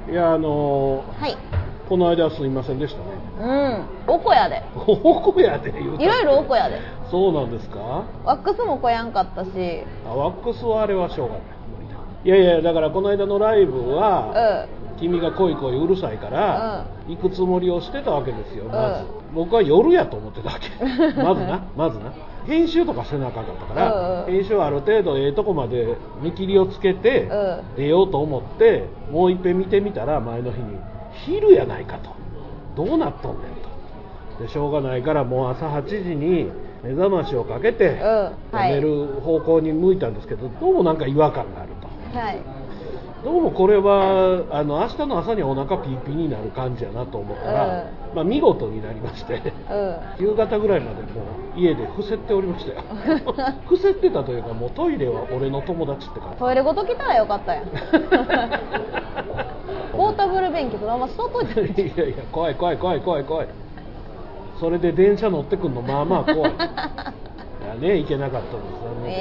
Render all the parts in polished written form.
いやはい。 この間はすいませんでしたね。 おこやで。 おこやで言うた。 いろいろおこやで。 そうなんですか。 ワックスもこやんかったし。 ワックスはあれはしょうがない。いやいや、だからこの間のライブは、君が恋恋うるさいから、行くつもりをしてたわけですよ。まず僕は夜やと思ってたわけ。まずな編集とかせなあかんかったから、編集はある程度とこまで見切りをつけて出ようと思って、もう一遍見てみたら前の日に昼やないかと、どうなっとんねんと。でしょうがないからもう朝8時に目覚ましをかけて、寝る方向に向いたんですけど、どうもなんか違和感があると。はい、どうもこれは明日の朝にお腹ピーピーになる感じやなと思ったら、見事になりまして、夕方ぐらいまでもう家で伏せっておりましたよ。伏せってたというか、もうトイレは俺の友達って感じ。 トイレごと来たらよかったやん。ポータブル便器そのまましとっといて。 いやいや、怖い。それで電車乗ってくんのまあまあ怖い。いやね、行けなかったです。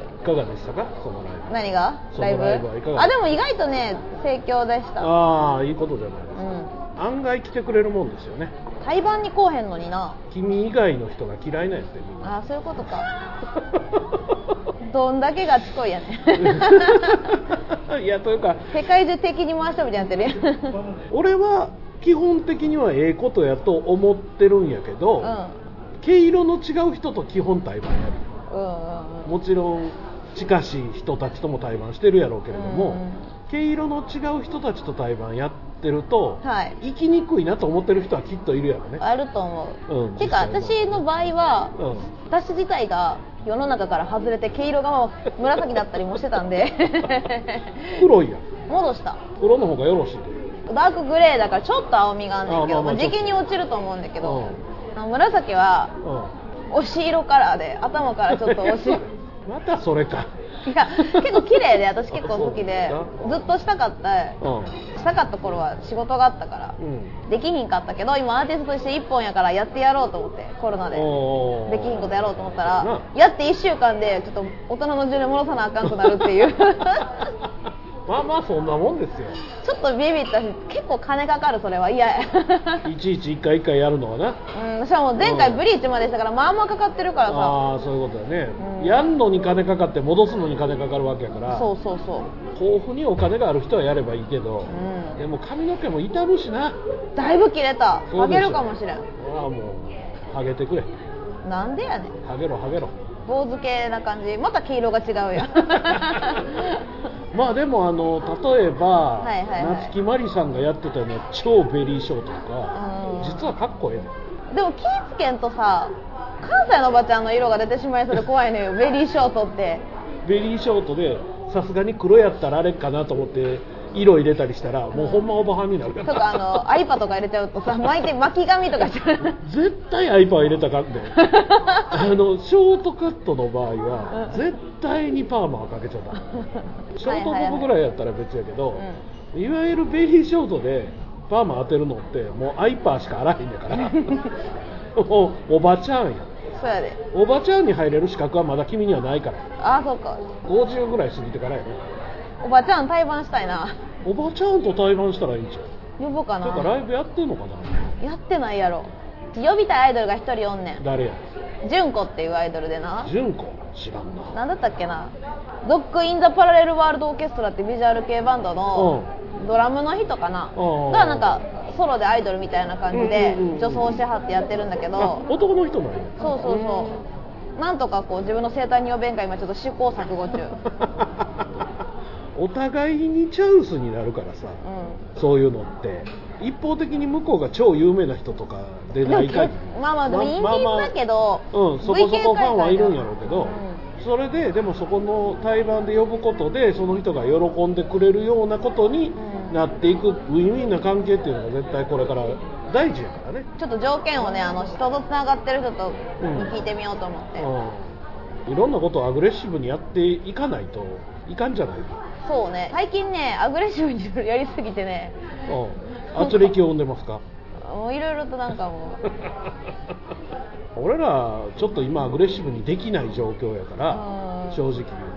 いかがでしたか、そのライブ。 何がライブはいかがでした。でも意外とね、盛況でした。 いいことじゃないですか。案外来てくれるもんですよね。 対バンに来おへんのにな。 君以外の人が嫌いなやつで、みんな。 そういうことか。どんだけがちこいやねん。 いや、というか世界中敵に回したみたいになってるやん。 俺は基本的にはええことやと思ってるんやけど、毛色の違う人と基本対バンやる。もちろん近しい人たちとも対バンしてるやろうけれども、毛色の違う人たちと対バンやってると、生きにくいなと思ってる人はきっといるやろね。 あると思う。てか私の場合は、私自体が世の中から外れて毛色が紫だったりもしてたんで。 黒いやん。 戻した。 黒の方がよろしいで。 ダークグレーだからちょっと青みがあんねんけど、時期に落ちると思うんだけど、紫は推し色カラーで、頭からちょっと推し。 またそれか。 いや、結構綺麗で、私結構好きで、ずっとしたかった頃は仕事があったから、できひんかったけど、今アーティストとして1本やからやってやろうと思って、コロナでできひんことやろうと思ったら、やって1週間でちょっと大人の順に戻さなあかんくなるっていう。 まあまあそんなもんですよ。 ちょっとビビったし、結構金かかる。それは嫌や。 いちいち一回やるのはな。 しかも前回ブリーチまでしたから、まあまあかかってるからさ。 そういうことだね。やんのに金かかって戻すのに金かかるわけやから。 そう。 豊富にお金がある人はやればいいけど、でも髪の毛も傷むしな。 だいぶ切れた。ハゲるかもしれん。 もうハゲてくれ。 なんでやねん。 ハゲろ。 坊主系な感じ。また黄色が違うやん。 まあでも例えば、夏木マリさんがやってたような超ベリーショートとか、実はかっこええ。でも気ぃつけんとさ、関西のおばちゃんの色が出てしまいそうで怖いのよ。ベリーショートって。 ベリーショートでさすがに黒やったらあれかなと思って色入れたりしたら、もうほんまおばはんになるから。 とかアイパとか入れちゃうとさ、巻き髪とかしちゃう。 絶対アイパ入れたかんで。ショートカットの場合は絶対にパーマはかけちゃった。ショートボブぐらいやったら別やけど、いわゆるベリーショートでパーマ当てるのってもうアイパーしかあらへんやから。もうおばちゃんや。 そうやで。 おばちゃんに入れる資格はまだ君にはないから。 そうか。 50ぐらい過ぎてからやね。 おばちゃん対バンしたいな。 おばちゃんと対バンしたらいいんちゃう。 呼ぼうかな。 てかライブやってんのかな。 やってないやろ。呼びたいアイドルが一人おんねん。 誰や。 純子っていうアイドルでな。 純子知らんな。 なんだったっけな。ドッグインザパラレルワールドオーケストラってビジュアル系バンドのドラムの人かながなんかソロでアイドルみたいな感じで女装してはってやってるんだけど、 男の人なんや。 そうなんとかこう自分の生態に呼べんか今ちょっと試行錯誤中。 お互いにチャンスになるからさ、そういうのって一方的に向こうが超有名な人とかでない限り、 まあでもインディーズだけど、 そこそこファンはいるんやろうけど、それでもそこの対バンで呼ぶことでその人が喜んでくれるようなことになっていく、ウィンウィンな関係っていうのが絶対これから大事やからね。 ちょっと条件をね、人とつながってる人とに聞いてみようと思って、 いろんなことをアグレッシブにやっていかないといかんじゃない。 そうね、最近ねアグレッシブにやりすぎてね、 圧力を生んでますか。 いろいろとなんかもう俺らちょっと今アグレッシブにできない状況やから、正直言うて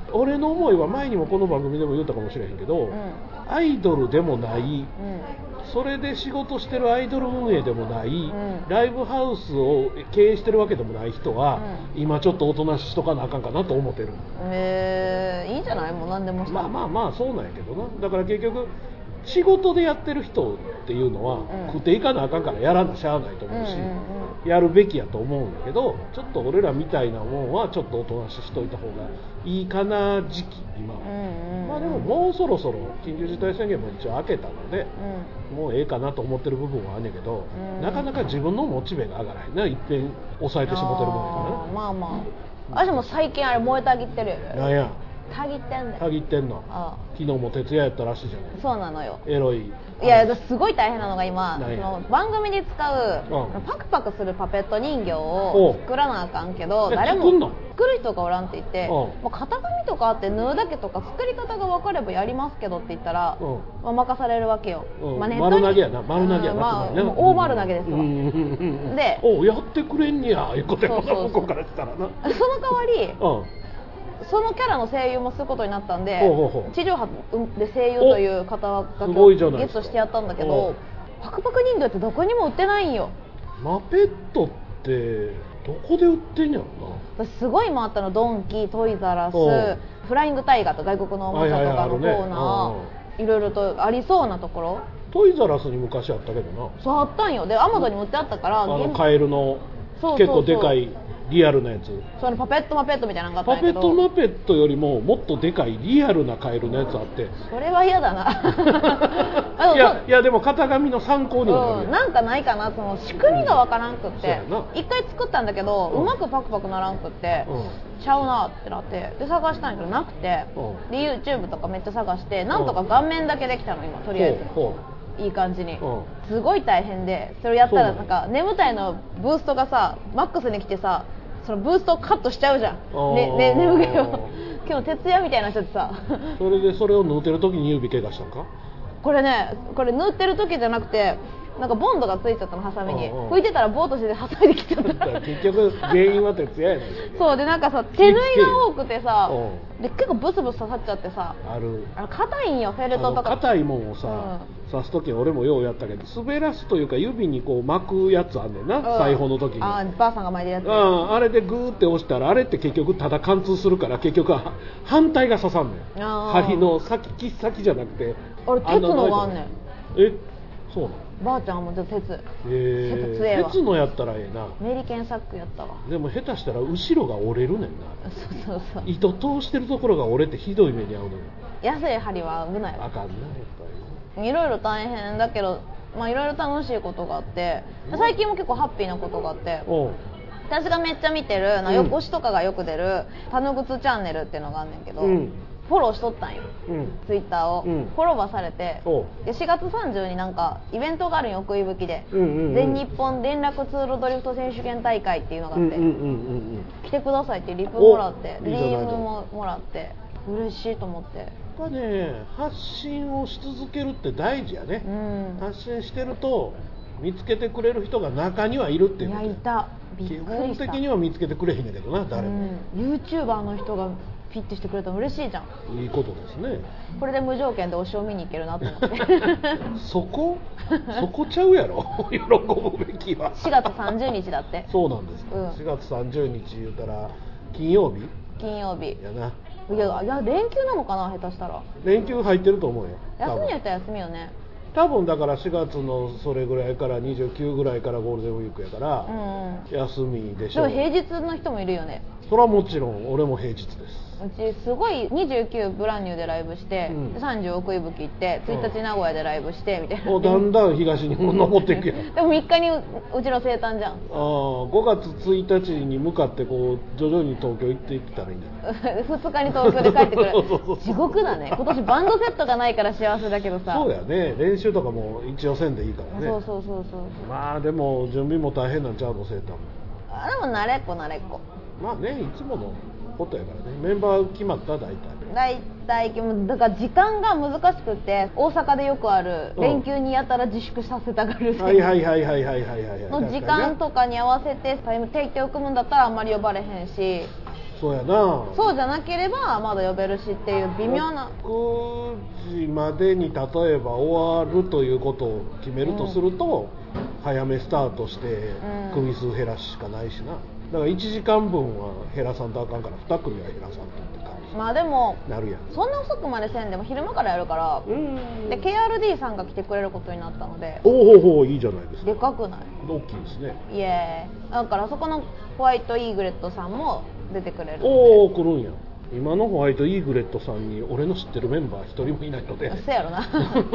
俺の思いは前にもこの番組でも言ったかもしれへんけど、アイドルでもない、それで仕事してるアイドル運営でもない、ライブハウスを経営してるわけでもない人は、今ちょっとおとなししとかなあかんかなと思ってる。 いいんじゃない？もう何でもした。 まあそうなんやけどな。だから結局仕事でやってる人っていうのは、食っていかなあかんからやらなしゃあないと思うし、やるべきやと思うんだけど、ちょっと俺らみたいなもんはちょっとおとなししといた方がいいかな時期今は、まあでももうそろそろ緊急事態宣言も一応明けたので、もうええかなと思ってる部分はあんねんけど、なかなか自分のモチベが上がらへんな、一遍抑えてしもてるもんやからね。 まあまあ、私も最近あれ燃えたぎってるよね。 なんやたぎってんだよ。 たぎってんの。昨日も徹夜やったらしいじゃない。 そうなのよ。 エロい。 いやすごい大変なのが今、その番組で使う、パクパクするパペット人形を作らなあかんけど、誰も作る人がおらんって言って、もう型紙とかあって縫うだけとか作り方が分かればやりますけどって言ったら、まあ、任されるわけよ。まあ、 丸投げやな、丸投げやな、 まあ、大丸投げですわ。 で、やってくれんにやいうことやもんな、向こうからしたらな。 その代わり、そのキャラの声優もすることになったんで、地上波で声優という肩書きをゲットしてやったんだけど、パクパク人形ってどこにも売ってないんよ。 マペットってどこで売ってんやろな。 すごい回ったの、ドンキ、トイザらス、フライングタイガーと外国のおもちゃとかのコーナー、いろいろとありそうなところ。 トイザらスに昔あったけどな。 そうあったんよ。でアマゾンに売ってあったから、 カエルの結構でかいリアルなやつ。 そのパペットマペットみたいなのがあったんやけど、 パペットマペットよりももっとでかいリアルなカエルのやつあって、 それは嫌だな。 いやでも型紙の参考にはなるやん。 なんかないかな、その仕組みがわからんくって、一回作ったんだけど、うまくパクパクならんくって、ちゃうなってなって、で探したんやけどなくて、で YouTube とかめっちゃ探して、なんとか顔面だけできたの今、とりあえずいい感じに。すごい大変で、それやったらなんか眠たいのブーストがさマックスに来てさ、そのブーストをカットしちゃうじゃん、眠気を。今日徹夜みたいになっちゃってさ。 それでそれを縫ってる時に指怪我したんか。 これ縫ってる時じゃなくて、なんかボンドがついちゃったの、ハサミに。拭いてたらボーっとしてハサミで切っちゃった。 結局原因は徹夜やないか。 そうで、なんかさ手縫いが多くてさ、で結構ブスブス刺さっちゃってさ、硬いんよ、フェルトとか。 硬いもんをさ、刺す時俺もようやったけど、滑らすというか指にこう巻くやつあんねんな、裁縫の時に。 ばあさんが巻いてるやつ。 あれでグーって押したら、あれって結局ただ貫通するから、結局は反対が刺さんねん。針の切っ先じゃなくて。 俺鉄のがあんねん。 そうなの。 ばあちゃんも鉄鉄のやったらええな。 メリケンサックやったわ。 でも下手したら後ろが折れるねんな。 そう糸通してるところが折れてひどい目に遭うのよ。 安い針は危ないわ。 あかんな、やっぱり。 いろいろ大変だけど、まあいろいろ楽しいことがあって、最近も結構ハッピーなことがあって、私がめっちゃ見てる横しとかがよく出るタヌグツチャンネルっていうのがあんねんけど、フォローしとったんよ、ツイッターを、フォローバーされて、で4月30になんかイベントがあるんよ、奥伊吹で、全日本連絡ツールドリフト選手権大会っていうのがあって、来てくださいってリプもらって、DM ももらって嬉しいと思って。 やっぱね、発信をし続けるって大事やね、発信してると見つけてくれる人が中にはいるっていうこと。 いや、いた。びっくりした。 基本的には見つけてくれへんねんけどな、誰も。 YouTuber の人がフィットしてくれたら嬉しいじゃん。 いいことですね。 これで無条件で推しを見に行けるなと思って。 そこちゃうやろ。喜ぶべきは。 4月30日だって。 そうなんです、4月30日言うたら金曜日やな。 いや連休なのかな、下手したら。 連休入ってると思うよ。 休みやったら休みよね。 多分だから4月のそれぐらいから29ぐらいからゴールデンウィークやから、休みでしょ。 でも平日の人もいるよね。 それはもちろん俺も平日です。 うちすごい29ブランニューでライブして、30奥伊吹行って1日名古屋でライブしてみたいな、 だんだん東に登っていくやん。 でも3日にうちの生誕じゃん。 5月1日に向かってこう徐々に東京行っていったらいいんじゃない。 2日に東京で帰ってくる。地獄だね。今年バンドセットがないから幸せだけどさ。 そうやね、練習とかも一応せんでいいからね。 そうまあでも準備も大変なんちゃうの、生誕も。 でも慣れっこまあね、いつものことやからね。メンバー決まった？大体だから時間が難しくて、大阪でよくある連休にやたら自粛させたがるはいの時間とかに合わせてタイム提供を組むんだったらあんまり呼ばれへんし、 そうやな。 そうじゃなければまだ呼べるしっていう微妙な。 6時までに例えば終わるということを決めるとすると、早めスタートして組数減らすしかないしな。だから1時間分は減らさんとあかんから2組は減らさんとって感じ。 まあでもなるやん。 そんな遅くまでせんでも昼間からやるから。で KRD さんが来てくれることになったので。 おお、いいじゃないですか。 でかくない？ 大きいですね。 イエーイ。だからそこのホワイトイーグレットさんも出てくれるので。 おお、来るんや。今のホワイトイーグレットさんに俺の知ってるメンバー一人もいないので。 そうやろな。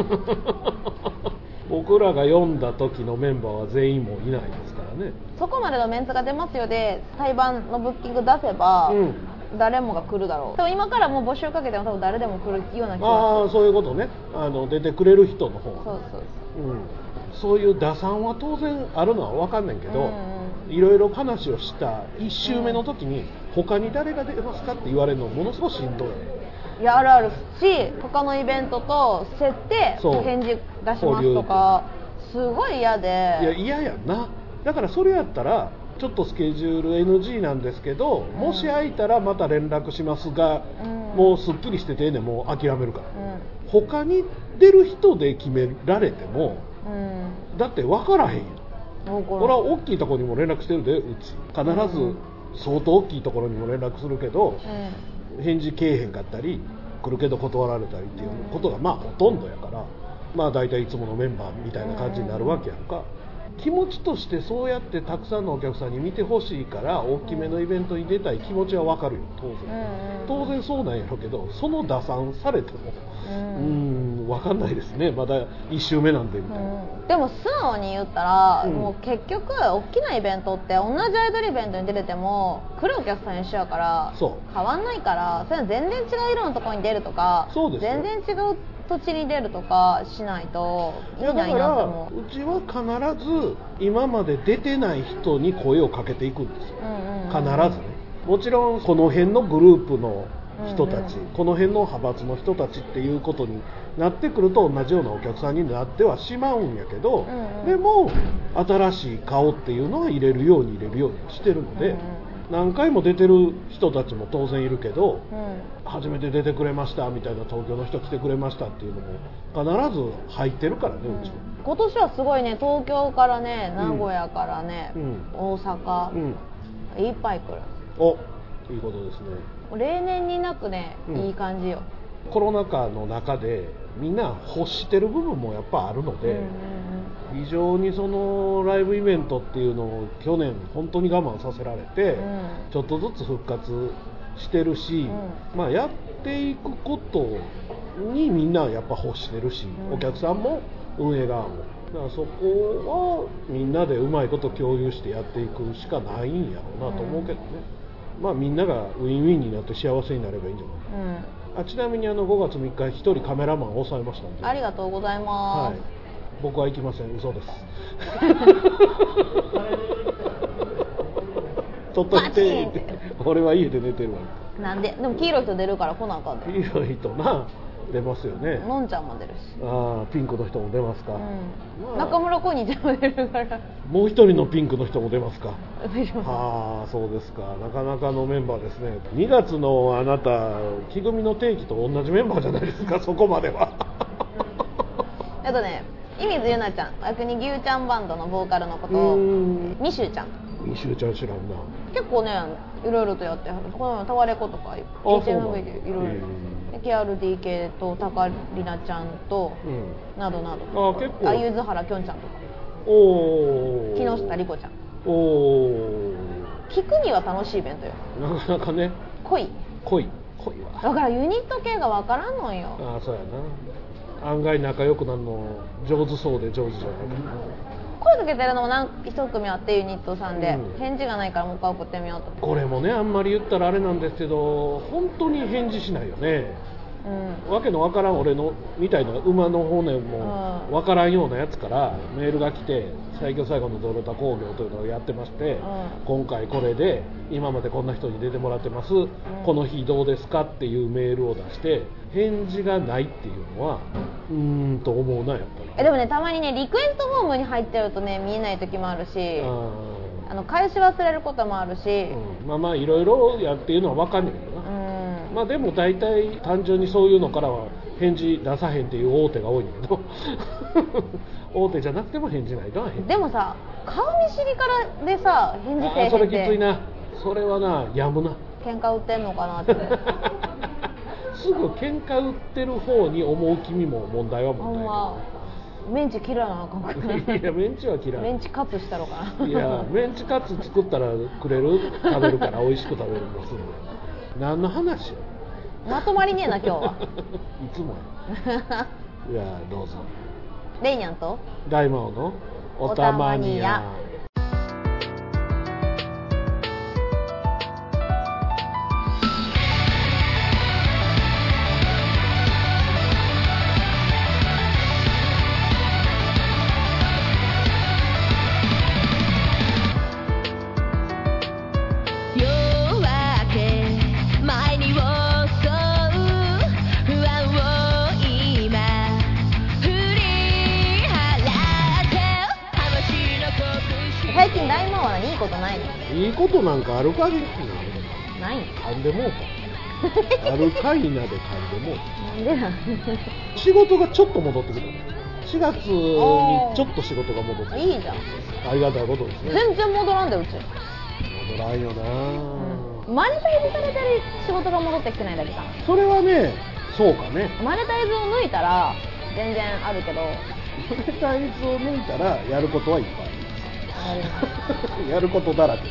僕らが読んだ時のメンバーは全員もいないですからね。 そこまでのメンツが出ますよで対バンのブッキング出せば、誰もが来るだろう。でも今からもう募集かけても多分誰でも来るような気がする。 ああ、そういうことね。出てくれる人の方。 そう。 そういう打算は当然あるのは分かんないけど、いろいろ話をした1週目の時に、他に誰が出ますかって言われるのものすごくしんどい。 いや、あるし、他のイベントと設定返事出しますとかすごい嫌で。いや、嫌やんな。だからそれやったらちょっとスケジュール NG なんですけど、もし空いたらまた連絡しますが、もうすっきりしててね、もう諦めるから、他に出る人で決められても、だって分からへんよ。俺は大きいところにも連絡してるで、うち必ず相当大きいところにも連絡するけど、返事けえへんかったり来るけど断られたりっていうことがまあほとんどやから、まあ大体いつものメンバーみたいな感じになるわけやんか。気持ちとしてそうやってたくさんのお客さんに見てほしいから大きめのイベントに出たい気持ちは分かるよ、当然そうなんやろうけど、その打算されても分かんないですね。まだ1週目なんでみたいな、 でも素直に言ったら、もう結局大きなイベントって同じアイドルイベントに出れても来るお客さん一緒やから変わんないから、それは全然違う色のところに出るとか、全然違う土地に出るとかしないと意味ないなと思う。 うちは必ず今まで出てない人に声をかけていくんですよ、必ずね。もちろんこの辺のグループの人たち、この辺の派閥の人たちっていうことになってくると同じようなお客さんになってはしまうんやけど、でも新しい顔っていうのは入れるようにしてるので、何回も出てる人たちも当然いるけど、初めて出てくれましたみたいな、東京の人来てくれましたっていうのも必ず入ってるからね、うちは。 今年はすごいね、東京からね、名古屋からね、大阪、いっぱい来る。 お、いいことですね。 例年になくね、いい感じよ。 コロナ禍の中でみんな欲してる部分もやっぱあるので、非常にそのライブイベントっていうのを去年本当に我慢させられて、ちょっとずつ復活してるし、まあやっていくことにみんなやっぱ欲してるし、お客さんも運営側も、だからそこはみんなでうまいこと共有してやっていくしかないんやろうなと思うけどね。まあみんながウィンウィンになって幸せになればいいんじゃない。ちなみに5月3日1人カメラマンを抑えましたんで。 ありがとうございます。 僕は行きません、嘘です。取っといて俺は家で寝てるわ。 なんで？でも黄色い人出るから来なあかんで。 黄色い人な、出ますよね。 のんちゃんも出るし。 ピンクの人も出ますか。 中村コニーちゃんも出るから。 もう一人のピンクの人も出ますか。 出ます。 そうですか。なかなかのメンバーですね。2月のあなた、木組の定期と同じメンバーじゃないですか、そこまでは。 清水ゆなちゃん、逆に牛ちゃんバンドのボーカルのことをみしゅうちゃん。 みしゅうちゃん知らんな。 結構ね、いろいろとやってはる。このタワレコとか HMV でいろいろ KRD 系と高里奈ちゃんと、などなど、 結構ゆずはらきょんちゃんとか、木下莉子ちゃん。聞くには楽しいイベントよ。 なかなかね。濃いわ。 だからユニット系がわからんのよ。 そうやな。案外仲良くなるの上手そうで上手じゃない。 声かけてるのも一組あってユニットさんで、返事がないからもう一回送ってみようと。 これもね、あんまり言ったらあれなんですけど、本当に返事しないよね。わけのわからん俺のみたいな馬の骨もわからんようなやつからメールが来て、最強最後のドロタ工業というのをやってまして、今回これで今までこんな人に出てもらってます、この日どうですかっていうメールを出して返事がないっていうのはと思うな、やっぱり。 でもね、たまにねリクエストフォームに入ってるとね見えない時もあるし、 返し忘れることもあるし、 まあまあいろいろやっていうのは分かんないけどな、まあでも大体単純にそういうのからは返事出さへんっていう大手が多いんだけど大手じゃなくても返事ないとは返事。 でもさ、顔見知りからでさ返事せえへんって、 それきついな。それはな、やむな。 喧嘩売ってんのかなってすぐ喧嘩売ってる方に思う君も問題は問題。 メンチ嫌いなのかも。 いや、メンチは嫌い。 メンチカツしたのかな。 いや、メンチカツ作ったらくれる？食べるから美味しく食べるんですんで。何の話よ。 まとまりねえな今日は。 いつもや。いや、どうぞ。 レイニャンと大魔王のおたまにや。 最近大魔王はいいことないの？ いいことなんかあるかぎりないの？ 噛んでもうた。あるかいなで噛んでもうた。 なんでなん？ 仕事がちょっと戻ってきた。4月にちょっと仕事が戻ってきた。 いいじゃん。 ありがたいことですね。 全然戻らんで、うち戻らんよな、 マネタイズされてる仕事が戻ってきてないだけかな。 それはね、そうかね。 マネタイズを抜いたら全然あるけど、 マネタイズを抜いたらやることはいっぱいある。やることだらけです。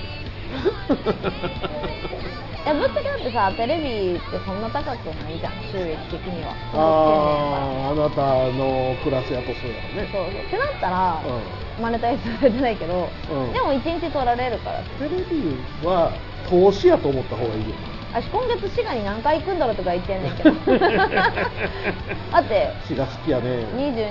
いや、ぶっちゃけだってさ、テレビってそんな高くないじゃん、収益的には。 あなたのクラスやとそうやろね。 そうってなったら、マネタイズされてないけど、でも1日取られるから。 テレビは投資やと思った方がいいよ。 私今月滋賀に何回行くんだろうとか言ってんねんけどだって滋賀好きやね。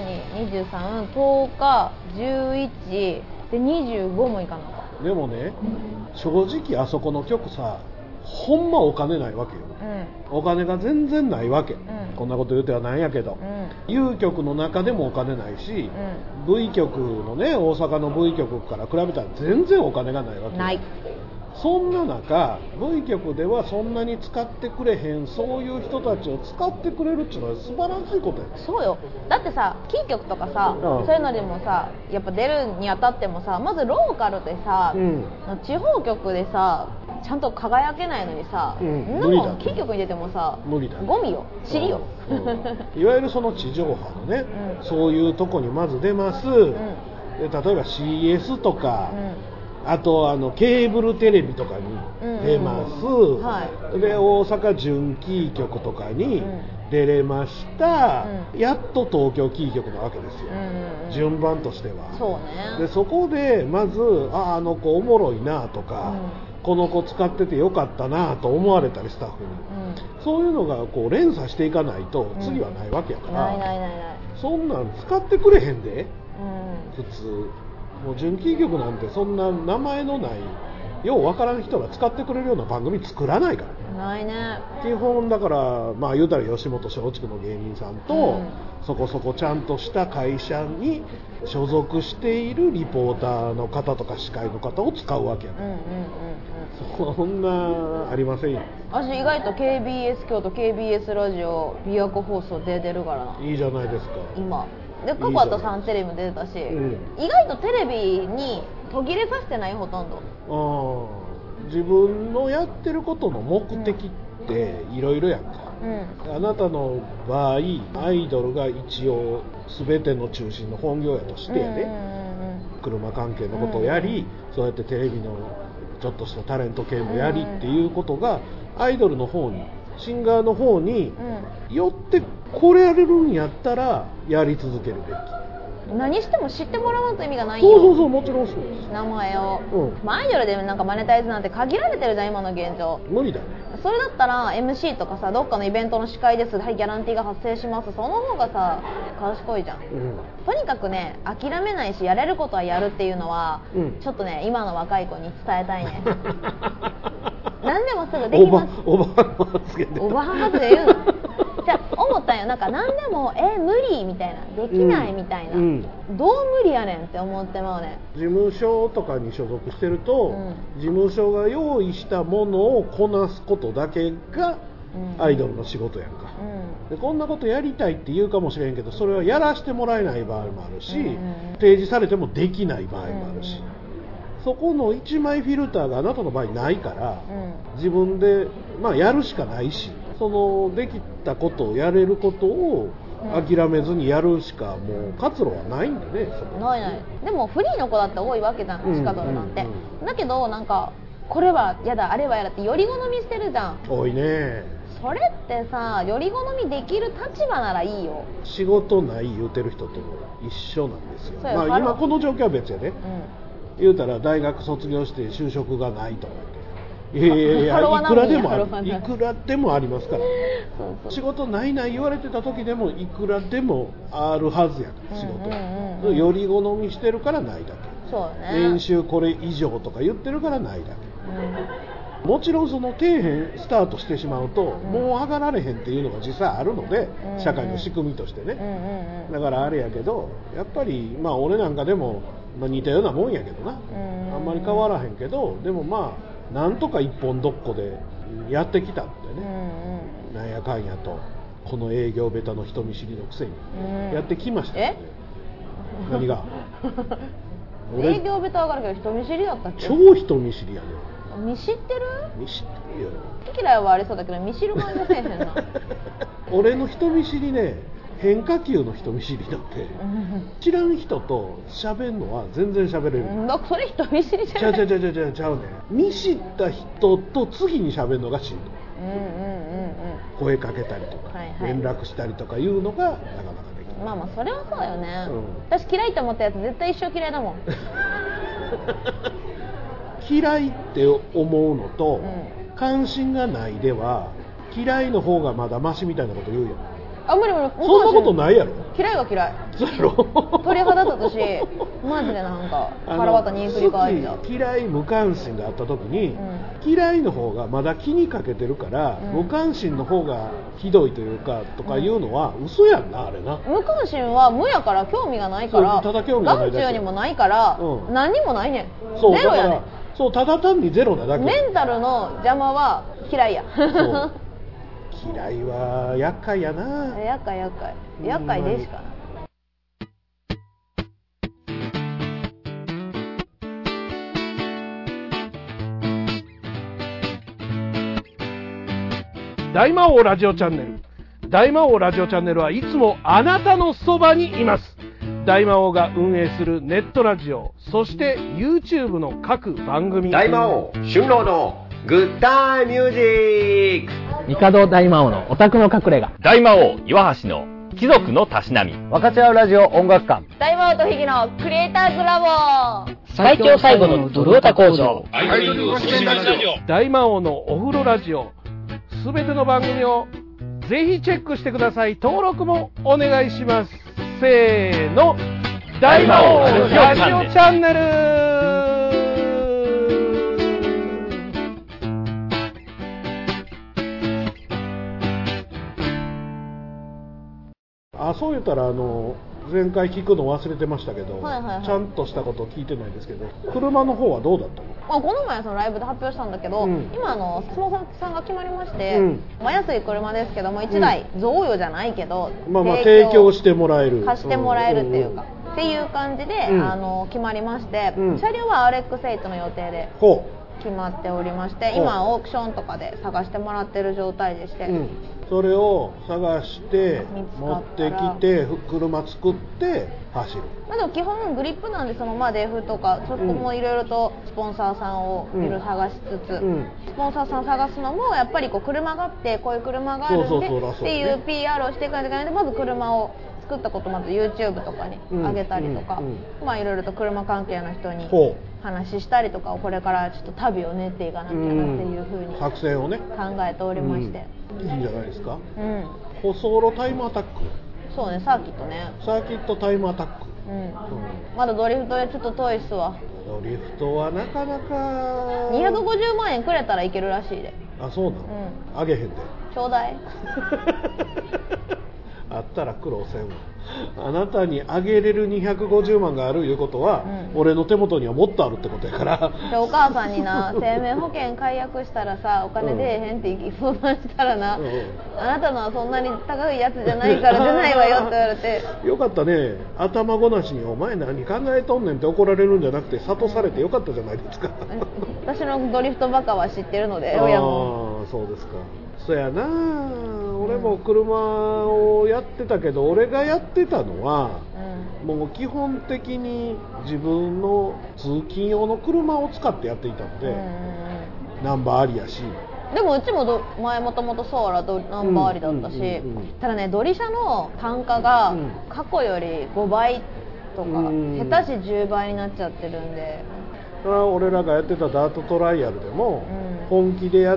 22、23、10日、11で25も行かなかった。 でもね、正直あそこの局さ、ほんまお金ないわけよ、お金が全然ないわけ、こんなこと言うてはなんやけど、U 局の中でもお金ないし、V 局のね、大阪の V 局から比べたら全然お金がないわけよ。 ない。 そんな中 V 局ではそんなに使ってくれへん、そういう人たちを使ってくれるっていうのは素晴らしいことや。 そうよ。だってさ、キー局とかさ、そういうのでもさ、やっぱ出るにあたってもさ、まずローカルでさ、地方局でさ、ちゃんと輝けないのにさ、キー局に出てもさ、無理だ、ゴミよ、塵よ、 いわゆるその地上波のね、そういうとこにまず出ます、で例えば CS とか、あとケーブルテレビとかに出ます、で大阪準キー局とかに出れました、やっと東京キー局なわけですよ、順番としては。 そうね。 でそこでまずあの子おもろいなとか、この子使っててよかったなと思われたり、スタッフに、そういうのがこう連鎖していかないと次はないわけやから、そんなん使ってくれへんで、普通。もう準キー局なんてそんな名前のないようわからん人が使ってくれるような番組作らないから。 ないね。 基本だからまあ言うたら吉本松竹の芸人さんと、そこそこちゃんとした会社に所属しているリポーターの方とか司会の方を使うわけやから、そんなありませんよ。 私意外と KBS 京都 KBS ラジオ琵琶湖放送出てるからな。 いいじゃないですか。 今で過去あと3テレビも出てたし、意外とテレビに途切れさせてない、ほとんど。 自分のやってることの目的っていろいろやんか、あなたの場合アイドルが一応全ての中心の本業やとしてやで、車関係のことをやり、そうやってテレビのちょっとしたタレント系もやりっていうことがアイドルの方に、シンガーの方によってこれやれるんやったらやり続けるべき。 何しても知ってもらわんと意味がないよ。 そうもちろんそうです。 名前を、アイドルでなんかマネタイズなんて限られてるじゃん、今の現状。 無理だね。 それだったら MC とかさ、どっかのイベントの司会です、はい、ギャランティーが発生します、その方がさ賢いじゃん、とにかくね、諦めないしやれることはやるっていうのは、ちょっとね今の若い子に伝えたいね何でもすぐできます。 おばはん発言で、 おばはん発言言うのじゃあ思ったんよ、なんか何でも無理みたいな、できないみたいな、どう無理やねんって思ってまうね。 事務所とかに所属してると、事務所が用意したものをこなすことだけがアイドルの仕事やんか、でこんなことやりたいって言うかもしれんけど、それはやらしてもらえない場合もあるし、提示されてもできない場合もあるし、そこの一枚フィルターがあなたの場合ないから、自分で、やるしかないし、そのできたことをやれることを諦めずにやるしかもう活路はないんだね。 ないない。でもフリーの子だって多いわけじゃん、地下ドルなんて、だけどなんかこれはやだあれはやだってより好みしてるじゃん。 多いね。 それってさ、より好みできる立場ならいいよ。 仕事ない言うてる人と一緒なんですよ。今この状況は別やね、言うたら大学卒業して就職がないとかいやいくらでもある、いくらでもありますからそう仕事ないない言われてた時でもいくらでもあるはずやから、仕事、より好みしてるからないだけ。そうね、年収これ以上とか言ってるからないだけ、もちろんその底辺スタートしてしまうと、もう上がられへんっていうのが実際あるので、社会の仕組みとしてね、だからあれやけど、やっぱり俺なんかでも、似たようなもんやけどな、あんまり変わらへんけど、でもなんとか一本どっこでやってきたんでね、なんやかんやとこの営業ベタの人見知りのくせにやってきましたよね。何が営業ベタ上がるけど人見知りだったっけ？ 超人見知りやね。 見知ってる？ 見知ってるよ。 好き嫌いはありそうだけど見知る感じがせえへんな俺の人見知りね、変化球の人見知りだって、知らん人と喋るのは全然喋れる。 だからそれ人見知りじゃない？ ちゃうね。見知った人と次に喋るのがしんどい。声かけたりとか、連絡したりとかいうのがなかなかできない。 それはそうよね、私嫌いと思ったやつ絶対一生嫌いだもん嫌いって思うのと、関心がないでは嫌いの方がまだマシみたいなこと言うやん。 無理そんなことないやろ。 嫌いは嫌い。 そうやろ。 鳥肌立つし、マジでなんか腹渡に繰り返した。 嫌い無関心があった時に、嫌いの方がまだ気にかけてるから、無関心の方がひどいというかとかいうのは嘘やんな、あれな。 無関心は無やから興味がないから、 ただ興味がないだけ。 眼中にもないから、何にもないねん。 そうゼロやねん。 そう、ただ単にゼロなだけ。 メンタルの邪魔は嫌いや。 嫌いは厄介やな。 厄介でしかない。 大魔王ラジオチャンネル。大魔王ラジオチャンネルはいつもあなたのそばにいます。大魔王が運営するネットラジオ、そして YouTube の各番組。 大魔王春郎のグッタイミュージック。 帝大魔王のオタクの隠れ家。 大魔王岩橋の貴族のたしなみ。 分かち合うラジオ音楽館。 大魔王とヒギのクリエイターズラボ。 最強最後のドルオタ工場。 大魔王のお風呂ラジオ。すべての番組をぜひチェックしてください。登録もお願いします。せーの、大魔王ラジオチャンネル。そう言ったら前回聞くの忘れてましたけど、ちゃんとしたこと聞いてないですけど、車の方はどうだったの？ この前そのライブで発表したんだけど、今スモーさんが決まりまして、安い車ですけども1台贈与じゃないけど、 提供してもらえる、 貸してもらえるっていうか、っていう感じで、決まりまして、車両は RX8 の予定で決まっておりまして、今オークションとかで探してもらってる状態でして、 それを探して持ってきて車作って走る。 でも基本グリップなんで、そのデフとかそこもいろいろとスポンサーさんをいろいろ探しつつ、スポンサーさん探すのもやっぱり車があって、こういう車があるんでっていう PR をしていかないといけないので、まず車を作ったことまず YouTube とかに上げたりとか、いろいろと車関係の人に話したりとかをこれからちょっと旅を練っていかなきゃなっていうふうに作戦をね考えておりまして、 いいんじゃないですか。舗装路タイムアタック。 そうね、サーキットね。 サーキットタイムアタック。 まだドリフトでちょっと遠いっすわ。 ドリフトはなかなか 250万円くれたらいけるらしいで。 そうなの、あげへんで。 ちょうだいあったら苦労せんわ。あなたにあげれる250万があるいうことは、俺の手元にはもっとあるってことやから。 お母さんにな、生命保険解約したらさ、お金出えへんって相談したらな、あなたのはそんなに高いやつじゃないから出ないわよって言われて。 よかったね。頭ごなしにお前何考えとんねんって怒られるんじゃなくて諭されてよかったじゃないですか。 私のドリフトバカは知ってるので、親も。 ああ、そうですか。そやな、俺も車をやってたけど、俺がやってたのは、もう基本的に自分の通勤用の車を使ってやっていたので、ナンバーありやし。 でもうちも前もともとソーラナンバーありだったし、ただね、ドリ車の単価が過去より5倍とか、下手し10倍になっちゃってるんで。 俺らがやってたダートトライアルでも、本気でやって、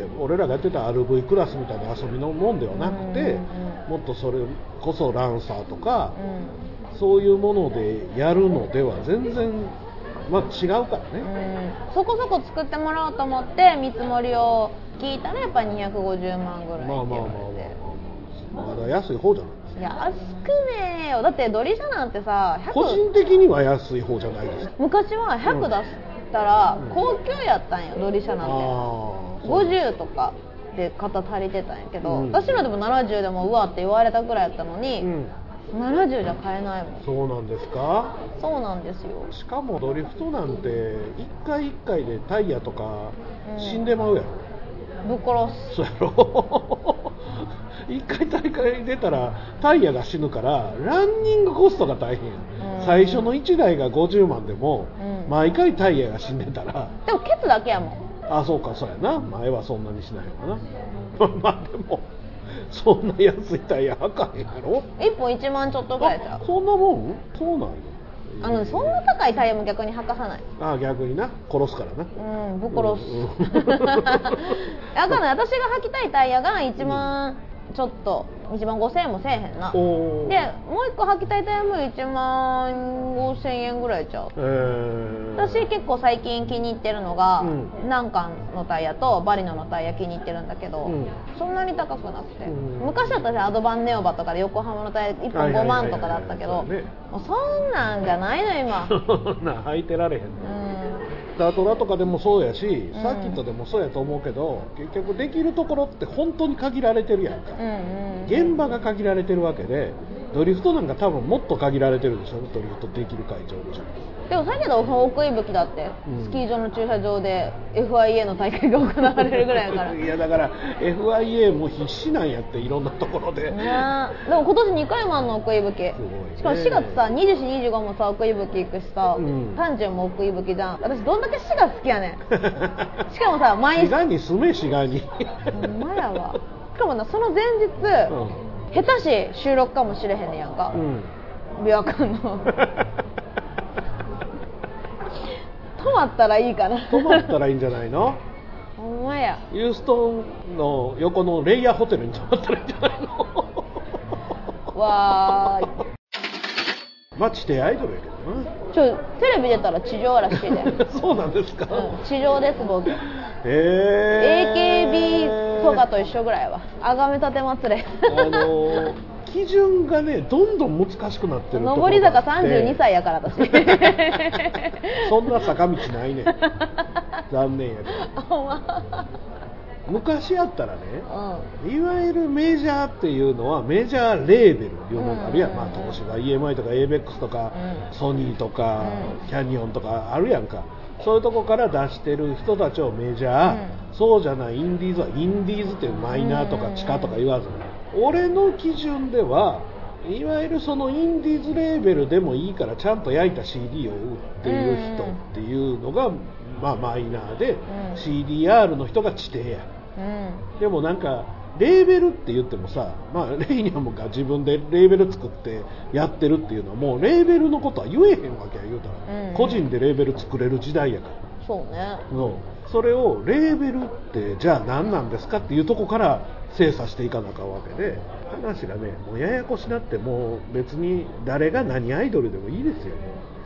俺らがやってた RV クラスみたいな遊びのもんではなくて、もっとそれこそランサーとか、そういうものでやるのでは全然、まあ、違うからね、 そこそこ作ってもらおうと思って見積もりを聞いたらやっぱり250万ぐらいって言われて、 まだ安い方じゃない。 安くねえよ。だってドリ車なんてさ、 個人的には安い方じゃないですか。 昔は100出したら高級やったんよ、ドリ車なんて。50とかで型足りてたんやけど、私のでも70でもうわって言われたぐらいやったのに、70じゃ買えないもん。 そうなんですか。 そうなんですよ。 しかもドリフトなんて一回一回でタイヤとか死んでまうやろ。 ぶっ殺す。 そうやろ。一回大会出たらタイヤが死ぬからランニングコストが大変や、最初の1台が50万でも、毎回タイヤが死んでたら。 でもケツだけやもん。 あ、そうか、そうやな。前はそんなにしないわな。まあでもそんな安いタイヤ履かへんやろ。 1本1万ちょっとぐらいじゃん。 そんなもん。そうなんよ。 そんな高いタイヤも逆に履かさない。 あ、逆にな、殺すからな。 ぶっ殺す。だから私が履きたいタイヤが1万ちょっと、1万5000円もせえへんな。で、もう1個履きたいタイヤも1万5000円ぐらいちゃう。私結構最近気に入ってるのが、ナンカンのタイヤとバリノのタイヤ気に入ってるんだけど、そんなに高くなくて、昔だったらアドバンネオバとかで横浜のタイヤ1本5万とかだったけど、もうそんなんじゃないの今。 そんなん履いてられへんの。ダートラとかでもそうやし、サーキットでもそうやと思うけど、結局できるところって本当に限られてるやんか。現場が限られてるわけで、ドリフトなんか多分もっと限られてるでしょ。ドリフトできる会場じゃ。 でもさっきの奥伊吹だって、スキー場の駐車場で FIA の大会が行われるぐらいやから。 いやだから FIA も必死なんやって、いろんなところで。でも今年2回もあんの奥伊吹。しかも4月さ、24、25もさ奥伊吹行くしさ、30も奥伊吹じゃん。私どんだけ4月好きやねん。しかもさ、毎日。 滋賀に住め、滋賀に。 ほんまやわ。しかもな、その前日、下手し収録かもしれへんねやんか。琵琶湖の。泊まったらいいかな。 泊まったらいいんじゃないの。 ほんまや。 ユーストンの横のレイヤーホテルに泊まったらいいんじゃないの。 わーい。 まあ地底アイドルやけどな。テレビ出たら地上らしいで。 そうなんですか。 地上です僕。AKB とかと一緒ぐらいは。あがめたて祭れ。 基準がね、どんどん難しくなってるところがあって。 上り坂32歳やから私。 そんな坂道ないねん。残念やけど。昔やったらね、いわゆるメジャーっていうのはメジャーレーベルいうのがあるやん。まあ東芝 EMI とか ABEX とか、ソニーとか、キャニオンとかあるやんか。そういうとこから出してる人たちをメジャー、そうじゃないインディーズはインディーズっていうマイナーとか地下とか言わずに、俺の基準ではいわゆるそのインディーズレーベルでもいいからちゃんと焼いた CD を売っている人っていうのが、まあマイナーで、CDR の人が地底や。でもなんかレーベルって言ってもさ、まあレイニャムが自分でレーベル作ってやってるっていうのはもうレーベルのことは言えへんわけや。言うたら、個人でレーベル作れる時代やから。 そうね。 それをレーベルってじゃあ何なんですかっていうとこから精査していかなあかんわけで、話がね、もうややこしなって、もう別に誰が何アイドルでもいいですよ。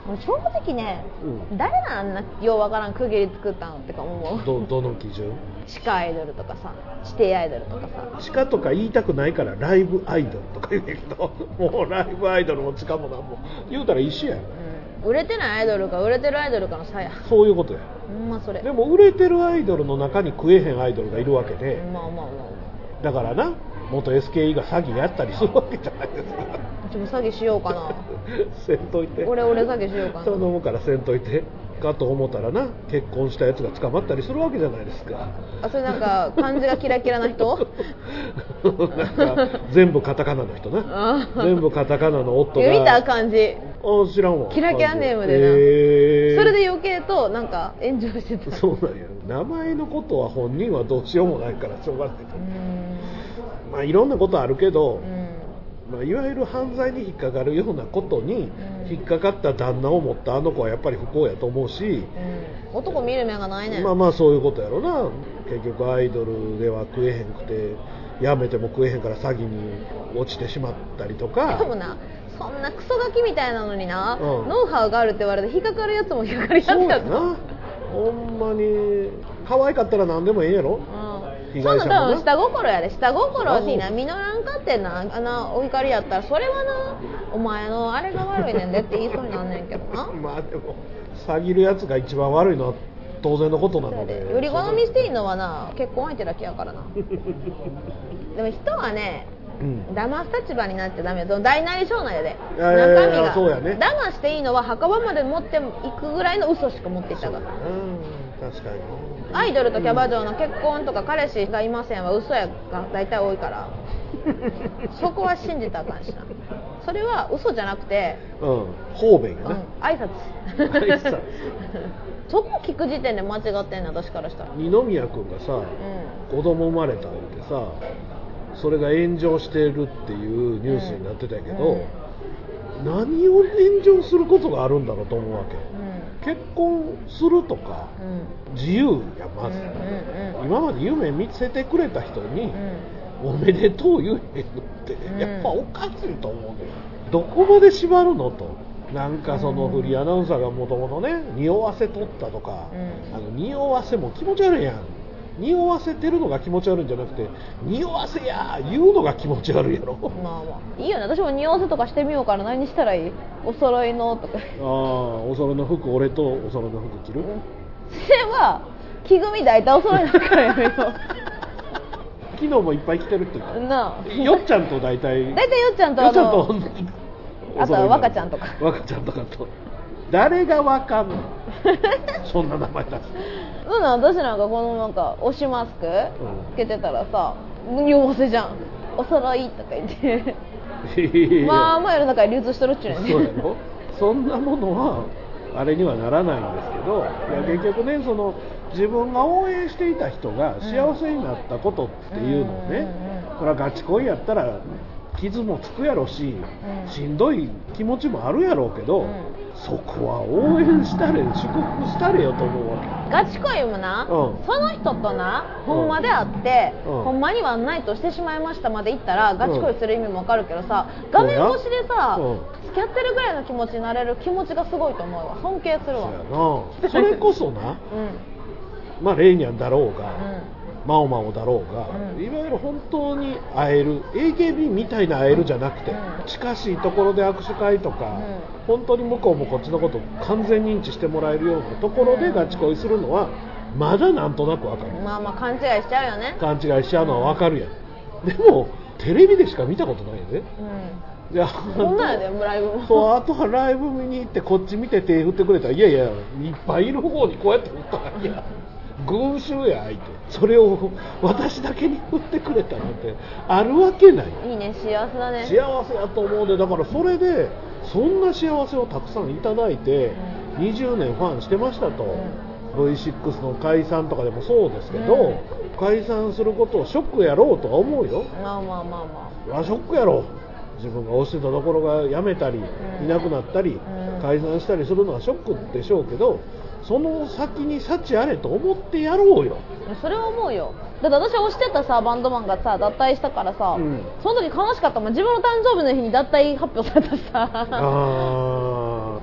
正直ね、誰なんあんなようわからん区切り作ったのってか思う。 どの基準？ 地下アイドルとかさ、指定アイドルとかさ。 地下とか言いたくないからライブアイドルとか言うけど、もうライブアイドルも地下もなんも言うたら一緒やん。 売れてないアイドルか売れてるアイドルかの差や。 そういうことや。 それ。 でも売れてるアイドルの中に食えへんアイドルがいるわけで、だからな、元 SKE が詐欺やったりするわけじゃないですか。 ちょっと詐欺しようかな。 せんといて。 俺詐欺しようかな。 頼むからせんといて。かと思ったらな、結婚したやつが捕まったりするわけじゃないですか。 それなんか漢字がキラキラな人？ なんか全部カタカナの人な。全部カタカナの夫が。 見た漢字。 知らんわ。 キラキラネームでな。それで余計となんか炎上してた。 そうなんや。名前のことは本人はどうしようもないからしょうがない。まあいろんなことあるけど。いわゆる犯罪に引っかかるようなことに引っかかった旦那を持ったあの子はやっぱり不幸やと思うし、 男見る目がないね。 まあそういうことやろな。結局アイドルでは食えへんくてやめても食えへんから詐欺に落ちてしまったりとか。 でもな、そんなクソガキみたいなのにな、ノウハウがあるって言われて引っかかるやつも引っかかるやつやった。そうやな。 ほんまに可愛かったら何でもええんやろ。 そうなの、下心やで。下心にな、実らんかってんな、お怒りやったらそれはな、お前のあれが悪いねんでって言いそうになんねんけどな。 まあでも詐欺るやつが一番悪いのは当然のことなので。 より好みしていいのはな、結婚相手だけやからな。でも人はね、騙す立場になっちゃダメよ。大なり小なりで中身が、 そうやね、 騙していいのは墓場まで持っていくぐらいの嘘しか持っていったから。 確かに。 アイドルとキャバ嬢の結婚とか彼氏がいませんは嘘やが大体多いからそこは信じたらあかんしな。それは嘘じゃなくて方便やな、 挨拶そこ聞く時点で間違ってんねん、私からしたら。 二宮君がさ、子供生まれたんでさ、それが炎上してるっていうニュースになってたけど、何を炎上することがあるんだろうと思うわけ、結婚するとか、自由やまず、今まで夢見せてくれた人に、おめでとう言えへんのってやっぱおかしいと思うのよ。どこまで縛るのと。なんかそのフリーアナウンサーがもともとね匂わせとったとか、匂わせも気持ち悪いやん。匂わせてるのが気持ち悪いんじゃなくて、匂わせや言うのが気持ち悪いやろ。 まあいいよね。私も匂わせとかしてみようから。何したらいい？お揃いのとか。 お揃いの服、俺とお揃いの服着る？ それは着組大体お揃いだからやめよう。 昨日もいっぱい着てるって言ったなあ。 よっちゃんと大体よっちゃんとあと若ちゃんとか若ちゃんとかと誰がわかんのそんな名前出す。 私なんかこのなんか推しマスクつけてたらさ、匂わせじゃん。お揃いとか言ってまあ世の中に流通してるっちゅうねんね。 そうやろ。そんなものはあれにはならないんですけど、いや結局ね、その自分が応援していた人が幸せになったことっていうのをね、これはガチ恋やったら傷もつくやろし、しんどい気持ちもあるやろうけど、そこは応援したれ、祝福したれよと思うわけ。 ガチ恋もな、その人とな、ほんまであって、ほんまにはないとしてしまいましたまで言ったら、ガチ恋する意味もわかるけどさ、画面越しでさ、付き合ってるぐらいの気持ちになれる気持ちがすごいと思うわ。尊敬するわ。 それこそな、まあレイニャンだろうが、マオマオだろうが、いわゆる本当に会える AKB みたいな会えるじゃなくて、近しいところで握手会とか、本当に向こうもこっちのことを完全認知してもらえるようなところでガチ恋するのはまだなんとなくわかる。 まあ勘違いしちゃうよね。 勘違いしちゃうのはわかるやん。でもテレビでしか見たことないよね。 じゃあこんなんやでライブも。 そう、あとはライブ見に行ってこっち見て手振ってくれたら、いやいやいっぱいいる方にこうやって振ったら、いや群衆や相手、それを私だけに振ってくれたなんてあるわけない。 いいね、幸せだね。 幸せやと思うで、だからそれでそんな幸せをたくさんいただいて、20年ファンしてましたと、V6 の解散とかでもそうですけど、解散することをショックやろうとは思うよ。 まあショックやろ。自分が推してたところが辞めたり、いなくなったり、解散したりするのはショックでしょうけど、その先に幸あれと思ってやろうよ。 それは思うよ。だって私推してたさバンドマンがさ脱退したからさ、その時悲しかったもん。自分の誕生日の日に脱退発表されたさ。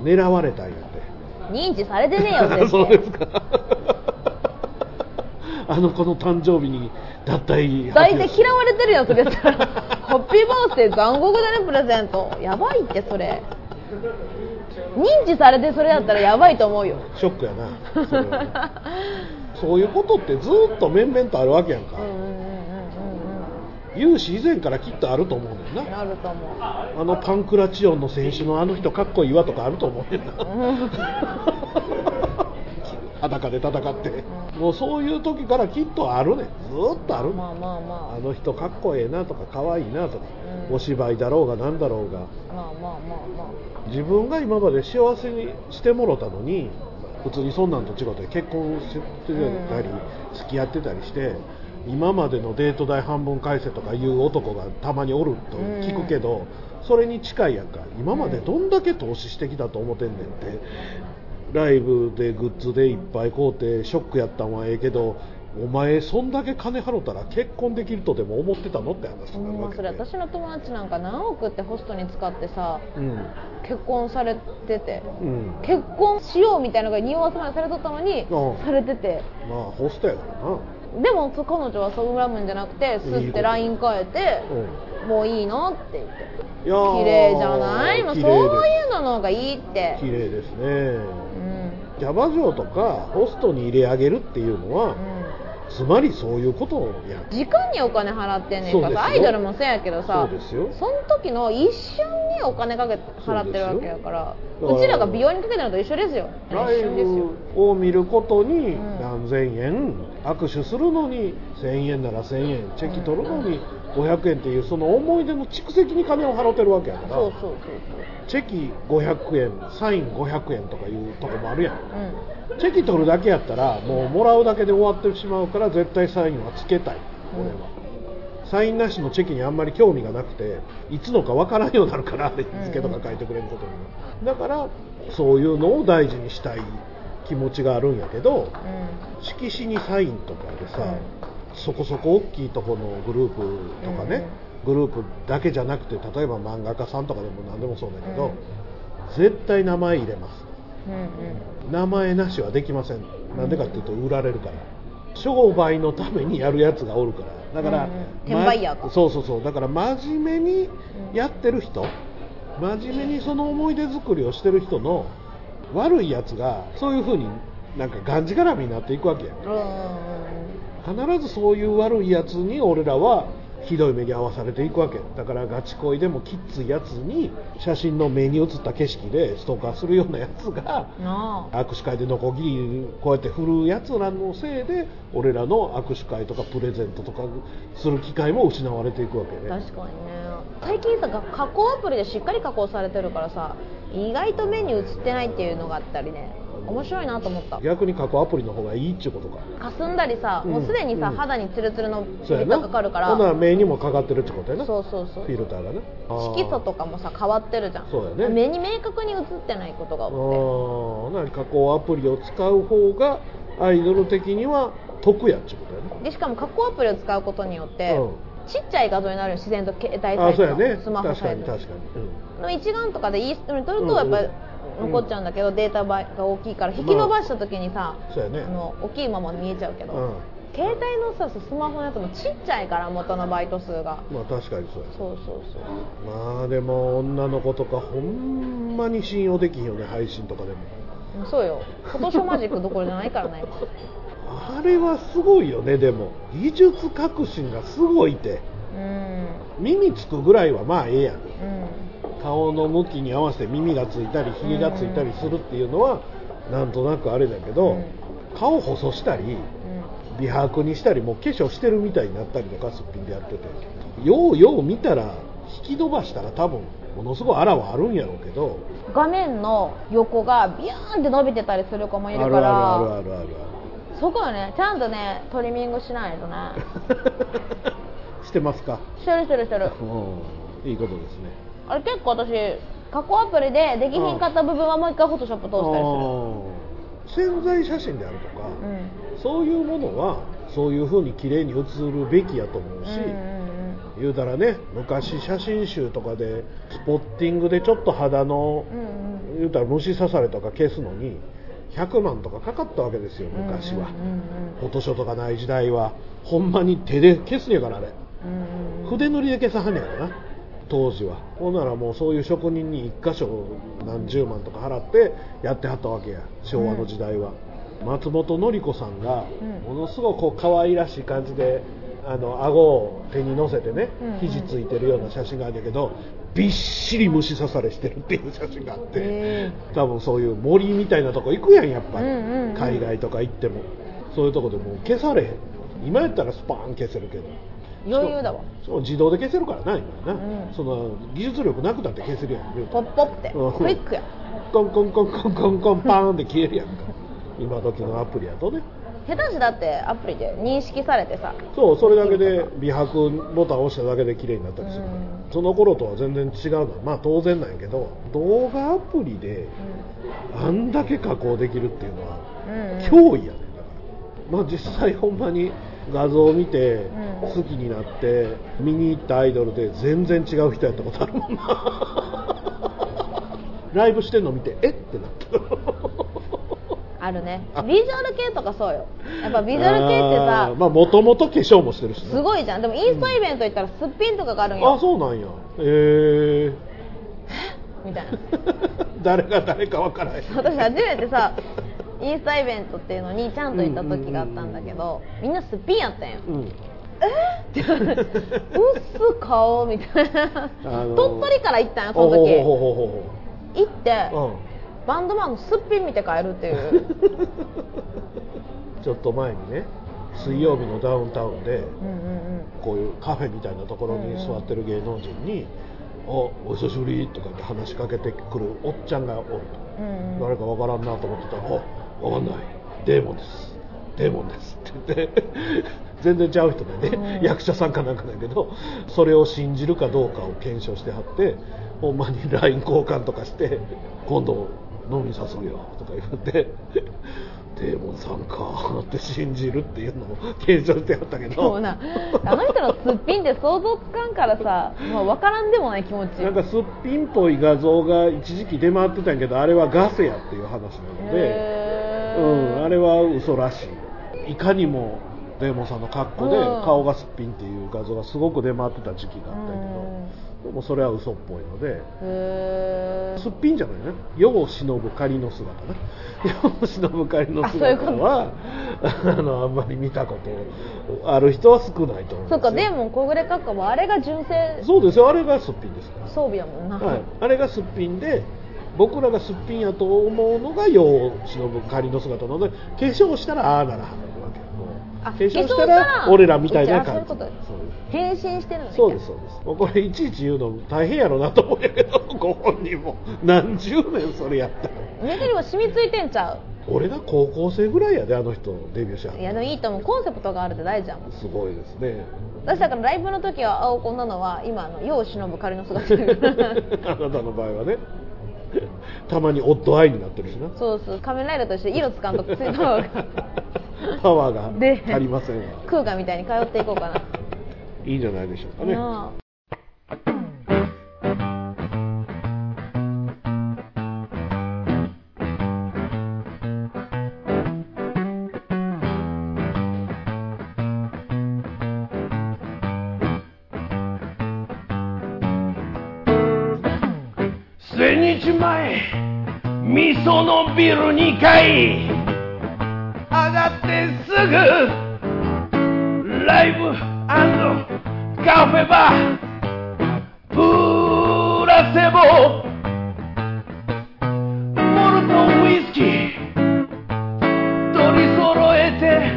狙われたんやって。 認知されてねえよ全然そうですかあの子の誕生日に脱退大体嫌われてるやつですからハッピーバースデー残酷だねプレゼントやばいってそれ認知されてそれだったらやばいと思うよショックやなそれはねそういうことってずっと面々とあるわけやんか、有志以前からきっとあると思うねんな。 あると思う。 あのパンクラチオンの選手のあの人かっこいいわとかあると思うねんな裸で戦って、もうそういう時からきっとあるねん。ずっとある、 まあまあまあ、 あの人かっこええなとかかわいいなとか、お芝居だろうがなんだろうが、 まあまあまあまあ、 自分が今まで幸せにしてもろたのに普通にそんなんと違って結婚してたり付き合ってたりして、今までのデート代半分返せとかいう男がたまにおると聞くけど、それに近いやんか。今までどんだけ投資してきたと思ってんねんって。ライブでグッズでいっぱい買うてショックやったんはええけど、お前そんだけ金払ったら結婚できるとでも思ってたのって話になるわけで、 それ私の友達なんか何億ってホストに使ってさ、結婚されてて、結婚しようみたいなのが匂わせまでされとったのに、されてて、 まあホストやからな。 でも彼女はそう恨むんじゃなくて、スッて LINE 変えて、もういいのって言って、綺麗じゃない、もうそういうのの方がいいって。 綺麗ですね、キャバ嬢とかホストに入れ上げるっていうのは、つまりそういうことをやる。 時間にお金払ってんねんから、アイドルもそうやけどさ、 そうですよ、 その時の一瞬にお金かけて払ってるわけだから、うちらが美容にかけてるのと一緒ですよ。 ライブを見ることに何千円、握手するのに1000円なら1000円、チェキ取るのに500円っていう、その思い出の蓄積に金を払ってるわけやから、 そうチェキ500円サイン500円とかいうとこもあるやん、チェキ取るだけやったらもうもらうだけで終わってしまうから、絶対サインはつけたい。俺はサインなしのチェキにあんまり興味がなくて、いつのかわからんようになるから、日付とか書いてくれることに、だからそういうのを大事にしたい気持ちがあるんやけど、色紙にサインとかでさ、そこそこ大きいとこのグループとかね、グループだけじゃなくて、例えば漫画家さんとかでも何でもそうだけど、絶対名前入れます、名前なしはできません。なんでかっていうと売られるから、商売のためにやるやつがおるから。だから、 転売ヤーか。 そうだから真面目にやってる人、真面目にその思い出作りをしてる人の悪いやつがそういう風になんかがんじがらみになっていくわけや。必ずそういう悪いやつに俺らはひどい目に遭わされていくわけだから、ガチ恋でもきっついやつに写真の目に映った景色でストーカーするようなやつが握手会でノコギリこうやって振るやつらのせいで、俺らの握手会とかプレゼントとかする機会も失われていくわけね。 確かにね。最近さ、加工アプリでしっかり加工されてるからさ、意外と目に映ってないっていうのがあったりね、面白いなと思った。 逆に加工アプリの方がいいっていうことか。 霞んだりさ、もうすでにさ、肌にツルツルのフィルターかかるから、 ほな目にもかかってるってことやな。 そうフィルターがね、 色素とかもさ変わってるじゃん。 そうだね、 目に明確に映ってないことが多くて、 加工アプリを使う方がアイドル的には得やってことやね。 でしかも加工アプリを使うことによって、ちっちゃい画像になるよ、自然と携帯サイズの、スマホサイズの一眼とかでいい人に撮るとやっぱり残っちゃうんだけど、データが大きいから引き伸ばした時にさ、大きいまま見えちゃうけど、携帯のさスマホのやつもちっちゃいから、元のバイト数が。 まあ確かにそうや。 そうまあでも女の子とかほんまに信用できひんよね、配信とかでも。 そうよ、フォトショーマジックどころじゃないからねあれはすごいよね。でも技術革新がすごいて、耳つくぐらいはまあええやん、顔の向きに合わせて耳がついたりひげがついたりするっていうのはなんとなくあれだけど、顔細したり美白にしたり、もう化粧してるみたいになったりとかすっぴんでやってて、よう見たら引き伸ばしたら多分ものすごいあらはあるんやろうけど、 画面の横がビューンって伸びてたりする子もいるから、 あるそこはね、ちゃんとねトリミングしないとねしてますか？ してるいいことですね。 あれ結構私加工アプリでできひんかった部分はもう一回フォトショップ通したりする。 潜在写真であるとか、そういうものはそういう風に綺麗に写るべきやと思うし、言うたらね、昔写真集とかでスポッティングでちょっと肌の言うたら虫刺されとか消すのに100万とかかかったわけですよ昔は。フォトショーとかない時代はほんまに手で消すんやからあれ、筆塗りで消さはんねやからな当時は。ほんならもうそういう職人に1箇所何十万とか払ってやってはったわけや昭和の時代は。松本紀子さんがものすごくこう可愛らしい感じで顎を手に乗せてね肘ついてるような写真があるんだけど、びっしり虫刺されしてるっていう写真があって、多分そういう森みたいなとこ行くやんやっぱり、海外とか行ってもそういうとこでもう消されへん。今やったらスパーン消せるけど余裕だわ。 そう自動で消せるからな今な、その技術力なくたって消せるやん。 ポッポってクイックや。 コンコンコンコンコンコンパーンって消えるやんか今時のアプリやとね。 下手しだってアプリで認識されてさ、 そうそれだけで美白ボタンを押しただけで綺麗になったりするから、その頃とは全然違うのはまあ当然なんやけど、動画アプリであんだけ加工できるっていうのは脅威やねん。だからまあ実際ほんまに画像を見て好きになって見に行ったアイドルで全然違う人やったことあるもんなライブしてんの見てえってなったあるね。ビジュアル系とかそうよ。やっぱビジュアル系ってさ、 まあもともと化粧もしてるし、ね、 すごいじゃん。でもインスタイベント行ったらすっぴんとかがあるんよ。 あ、そうなんや。 みたいな誰が誰か分からない。 私初めてさインスタイベントっていうのにちゃんと行った時があったんだけど、みんなすっぴんやったんよ、ってうっす顔みたいな、鳥取から行ったんよその時。行って、バンドマンのすっぴん見て帰るっていうちょっと前にね水曜日のダウンタウンで、こういうカフェみたいなところに座ってる芸能人にお久しぶりとかって話しかけてくるおっちゃんがおると、誰かわからんなと思ってたらわかんないデーモンですデーモンですって言って全然ちゃう人でね、役者さんかなんかだけどそれを信じるかどうかを検証してはってほんまに LINE 交換とかして今度飲み誘うよとか言ってデーモンさんかって信じるっていうのを検証してやったけど、 そうなあの人のすっぴんって想像つかんからさ、まあ、分からんでもない気持ち。 なんかすっぴんっぽい画像が一時期出回ってたんやけどあれはガセやっていう話なので、あれは嘘らしい。いかにもデーモンさんの格好で顔がすっぴんっていう画像がすごく出回ってた時期があったんやけど、でもそれは嘘っぽいので、すっぴんじゃないね。世を忍ぶ仮の姿ね。世を忍ぶ仮の姿はあんまり見たことある人は少ないと思うんですよ。 そうか、デーモン小暮閣下もあれが純正。 そうですよ、あれがすっぴんですから。 装備やもんな、 はい、あれがすっぴんで僕らがすっぴんやと思うのが世を忍ぶ仮の姿なので、化粧したらああならはるわけ。化粧したら俺らみたいな感じ。 変身してるんだ。 そうですそうです。もうこれいちいち言うの大変やろなと思うんやけど、ご本人も何十年それやったら目にも染みついてんちゃう。 俺が高校生ぐらいやであの人デビューした。 いやでもいいと思う。コンセプトがあるって大事やもん。 すごいですね。 私だからライブの時は青子なのは今世を忍ぶ仮の姿あなたの場合はねたまにオッドアイになってるしな。 そうそう、仮面ライダーとして色つかんとついた方がパワーが足りませんわ。 空ガみたいに通っていこうかな。 いいんじゃないでしょうかね。 千日前味噌のビル2階上がってすぐライブ&カフェバープラセボモルトウイスキー取り揃えて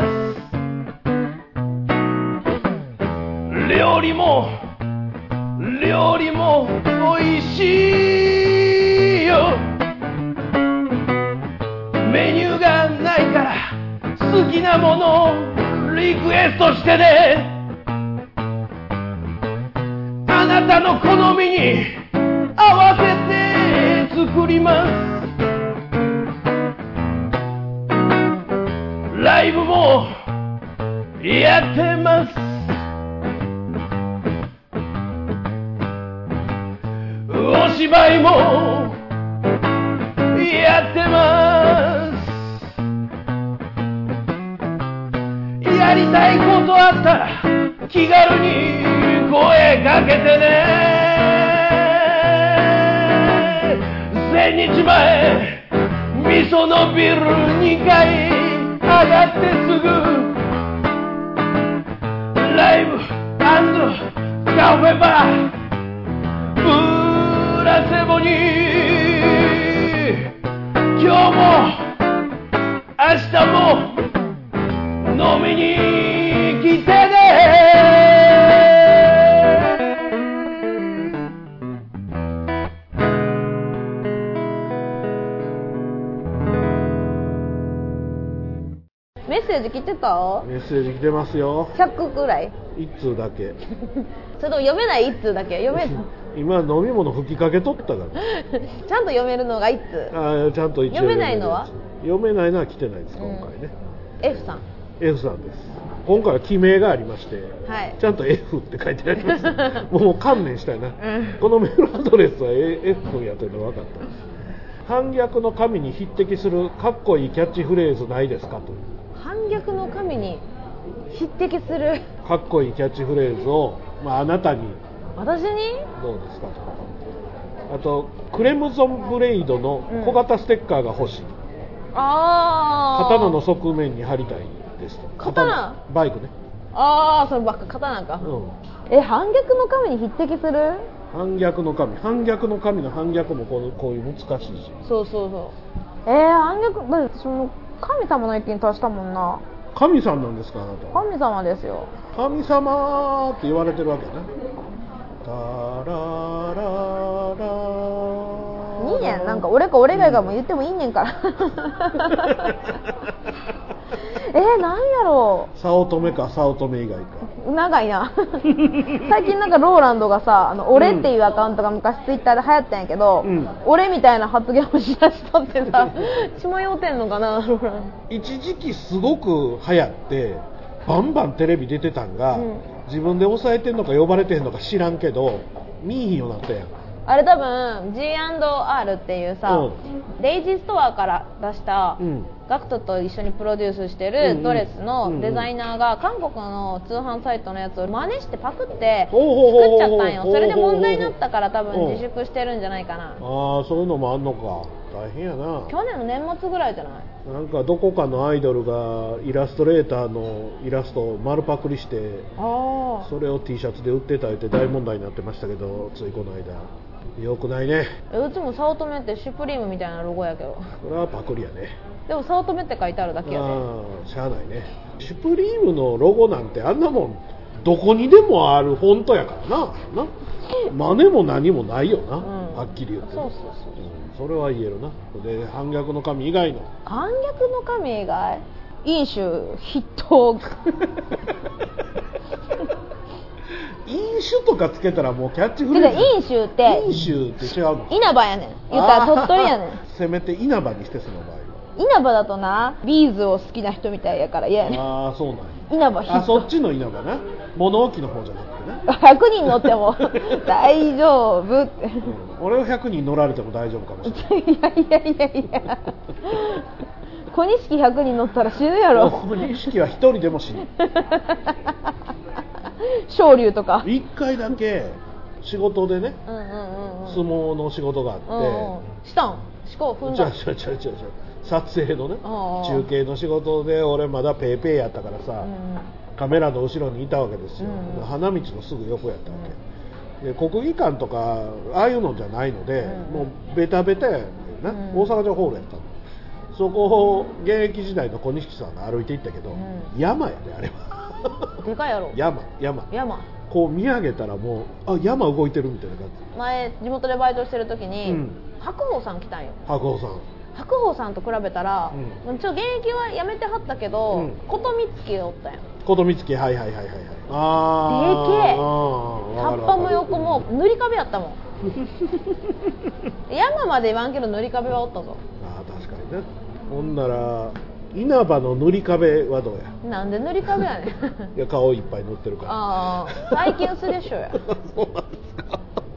ます。料理も美味しいよ。メニューがないから好きなものをリクエストしてね。あなたの好みに合わせて作ります。ライブもやってます。お芝居もやってます。やりたいことあったら気軽に声かけてね。1000日前味噌のビル2階上がってすぐライブ&カフェバーブラセボに今日も明日も飲みに来てね。 メッセージ来てた？ メッセージ来てますよ。 100くらい 1通だけ。 それとも読めない1通だけ読め今飲み物吹きかけとったからちゃんと読めるのが1通。 ちゃんと一応読めないのは？ 読めないのは来てないです、今回ね。 F さん F さんです。今回は記名がありまして、 はい、 ちゃんと F って書いてありますもう観念したいな、このメールアドレスは F やというのが分かったんです。反逆の神に匹敵するかっこいいキャッチフレーズないですかと。 反逆の神に匹敵するかっこいいキャッチフレーズを、あなたに私にどうですかと。あとクレムゾンブレイドの小型ステッカーが欲しい、刀の側面に貼りたいですと。 刀バイクね。 そればっか刀か、反逆の神に匹敵する。 反逆の神の反逆もこういう難しいし。 そう反逆だってその神様の域に達したもんな。 神さんなんですか、あなた。 神様ですよ。 神様って言われてるわけね。タラララいいねん、なんか俺以外がもう言ってもいいねんからなんやろう。 早乙女か早乙女以外か。 長いな最近なんかローランドがさ俺っていうアカウントが昔ツイッターで流行ったんやけど、俺みたいな発言をしだしとってさ血迷うてんのかなローランド。 一時期すごく流行ってバンバンテレビ出てたんが、自分で抑えてんのか呼ばれてんのか知らんけど見いひんようになったやん。 あれ多分 G&R っていうさ、デイジーストアから出した、ガクトと一緒にプロデュースしてるドレスのデザイナーが韓国の通販サイトのやつを真似してパクって作っちゃったんよ。それで問題になったから多分自粛してるんじゃないかな。 そういうのもあんのか。大変やな。 去年の年末ぐらいじゃない？ なんかどこかのアイドルがイラストレーターのイラストを丸パクリしてそれを T シャツで売ってたって大問題になってましたけど、ついこの間。よくないね。 うちも早乙女ってシュプリームみたいなロゴやけど。 これはパクリやね。 でも早乙女って書いてあるだけやね。 しゃあないね。シュプリームのロゴなんてあんなもんどこにでもあるフォントやからな。真似も何もないよな、はっきり言って。それは言えるな。で反逆の神以外の。 反逆の神以外？飲酒筆頭飲酒とかつけたらもうキャッチフレーズ。 飲酒って違うの。 稲葉やねん。言ったら鳥取やねん。 せめて稲葉にして、その場合は。 稲葉だとな、ビーズを好きな人みたいやから嫌やねん。 そうなんや。 稲葉筆頭。 そっちの稲葉な。物置の方じゃなくてね。 100人乗っても大丈夫って、 俺は100人乗られても大丈夫かもしれない。 いや小錦100人乗ったら死ぬやろ。 小錦は1人でも死ぬ昇竜とか。 1回だけ仕事でね、相撲の仕事があって、 したん？四股踏んだ。 撮影のね、中継の仕事で俺まだペーペーやったからさ、カメラの後ろにいたわけですよ、花道のすぐ横やったわけ、で国技館とかああいうのじゃないので、もうベタベタやねんな、大阪城ホールやったの。そこを現役時代の小錦さんが歩いていったけど、山やであれはでかいやろ。 山こう見上げたらもう山動いてるみたいな感じ。 前地元でバイトしてる時に、白鵬さん来たんよ。 白鵬さんと比べたら、現役はやめてはったけど、琴光月おったんよ。 琴光月、はい。 でけえ。葉っぱも横も塗り壁やったもん山まで言わんけど塗り壁はおったぞ。 確かにね。ほんなら稲葉の塗り壁はどうや。 なんで塗り壁やねんいや顔いっぱい塗ってるから。 最近薄でしょやそうなんですか。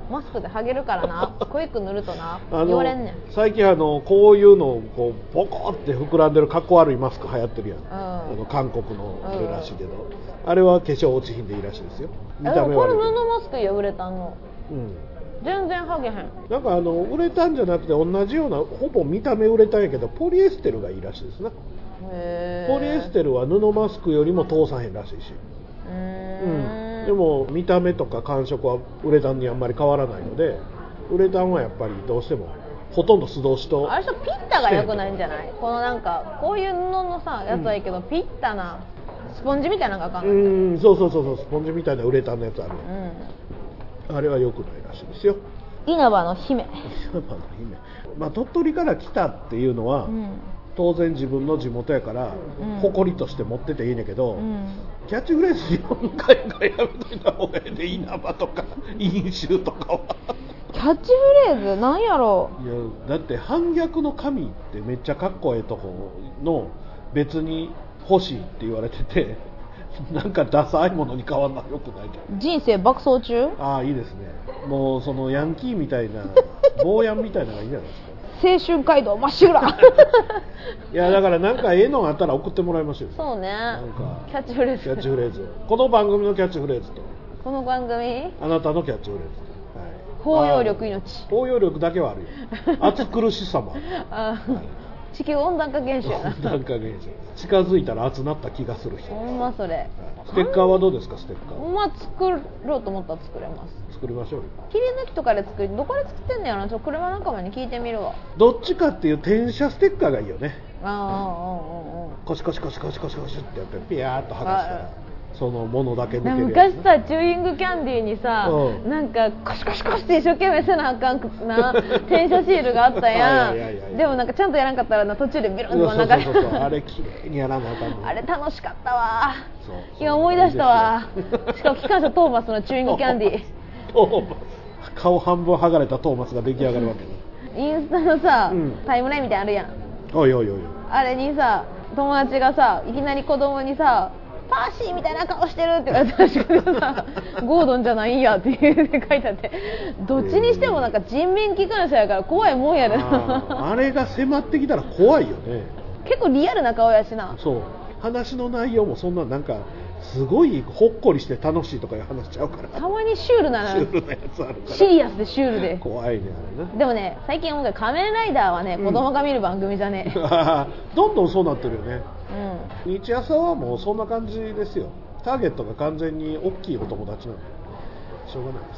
マスクでハゲるからなクイック塗るとな言われんねん。 最近こういうのをこうポコって膨らんでるかっこ悪いマスク流行ってるやん、韓国のあれらしいけど、あれは化粧落ちひんでいいらしいですよ。見た目悪いけど。 これ布マスクやウレタンの、全然ハゲへん。 なんかウレタンじゃなくて同じようなほぼ見た目ウレタンやけどポリエステルがいいらしいですね。ポリエステルは布マスクよりも通さへんらしいし、でも見た目とか感触はウレタンにあんまり変わらないので、ウレタンはやっぱりどうしてもほとんど素通しとあれピッタが良くないんじゃない？このなんかこういう布のさやつはいいけど、ピッタなスポンジみたいなのがあかんない。 そうスポンジみたいなウレタンのやつある、あれは良くないらしいですよ。 稲葉の姫。 鳥取から来たっていうのは、当然自分の地元やから、誇りとして持ってていいねんけど、キャッチフレーズ4回ぐらいやめといた方がいいで、稲葉とか飲酒とかは。 キャッチフレーズなんやろう。 いやだって反逆の神ってめっちゃかっこええとこの別に欲しいって言われてて、なんかダサいものに変わるのはよくないけど。 人生爆走中。 ああいいですね。もうそのヤンキーみたいな坊やんみたいなのがいいんじゃないですか。 青春街道真っ白いやだからなんかええのがあったら送ってもらいましょう。 そうね。 なんかキャッチフレーズ。 キャッチフレーズ。この番組のキャッチフレーズと。 この番組。 あなたのキャッチフレーズ。 包容力命。 包容力だけはあるよ。暑苦しさもある。 地球温暖化現象やな。 温暖化現象。近づいたら暑なった気がする人。 ほんまそれ。 ステッカーはどうですか？ステッカー。 まあ作ろうと思ったら作れます。 作りましょうよ。 切り抜きとかで作る。どこで作ってんのやろな。車仲間に聞いてみるわ。 どっちかっていう転写ステッカーがいいよね。コシコシってやってピヤーっと剥がしたら。そのものだけ抜けるやつ、 昔さチューイングキャンディーにさ、なんかコシコシって一生懸命せなあかんな転写シールがあったやん。でもなんかちゃんとやらんかったら途中でビロンと流れそうあれ綺麗にやらなあかんの。 あれ楽しかったわ。今思い出したわ。しかも機関車トーマスのチューイングキャンディー。 トーマス顔半分剥がれたトーマスが出来上がるわけ。 インスタのさ、タイムラインみたいなのあるやん。 おいあれにさ友達がさいきなり子供にさパーシーみたいな顔してるって言われたらしくてさゴードンじゃないんやって書いてあって、どっちにしてもなんか人面機関車やから怖いもんやであれが迫ってきたら怖いよね。 結構リアルな顔やしな。 そう話の内容もそんななんかすごいほっこりして楽しいとかいう話ちゃうから。 たまにシュールなやつあるからシリアスでシュールで怖いねあれね。 でもね最近思うけど仮面ライダーはね、子供が見る番組じゃねどんどんそうなってるよね。日朝はもうそんな感じですよ。ターゲットが完全に大きいお友達なんでしょうがないです。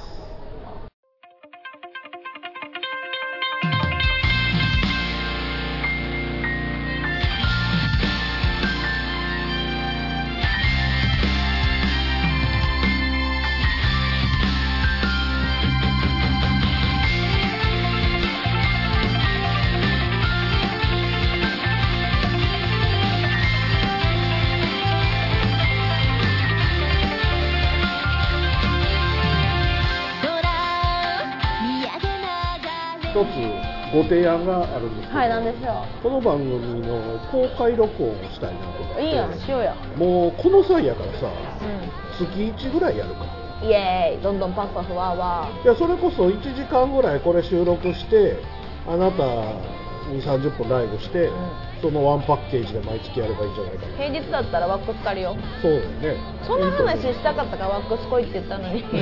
一つご提案があるんですけど、 はい、なんでしょう。この番組の公開録音をしたいなと思って。 いいやん、しようや。 もうこの際やからさ、月1ぐらいやるか。 イエーイ、どんどんパフパフワーワー。 いやそれこそ1時間ぐらいこれ収録して、あなたに30分ライブして、そのワンパッケージで毎月やればいいんじゃないかな。 平日だったらワックス借りよう。 そうだよね。 そんな話したかったからワックス来いって言ったのに。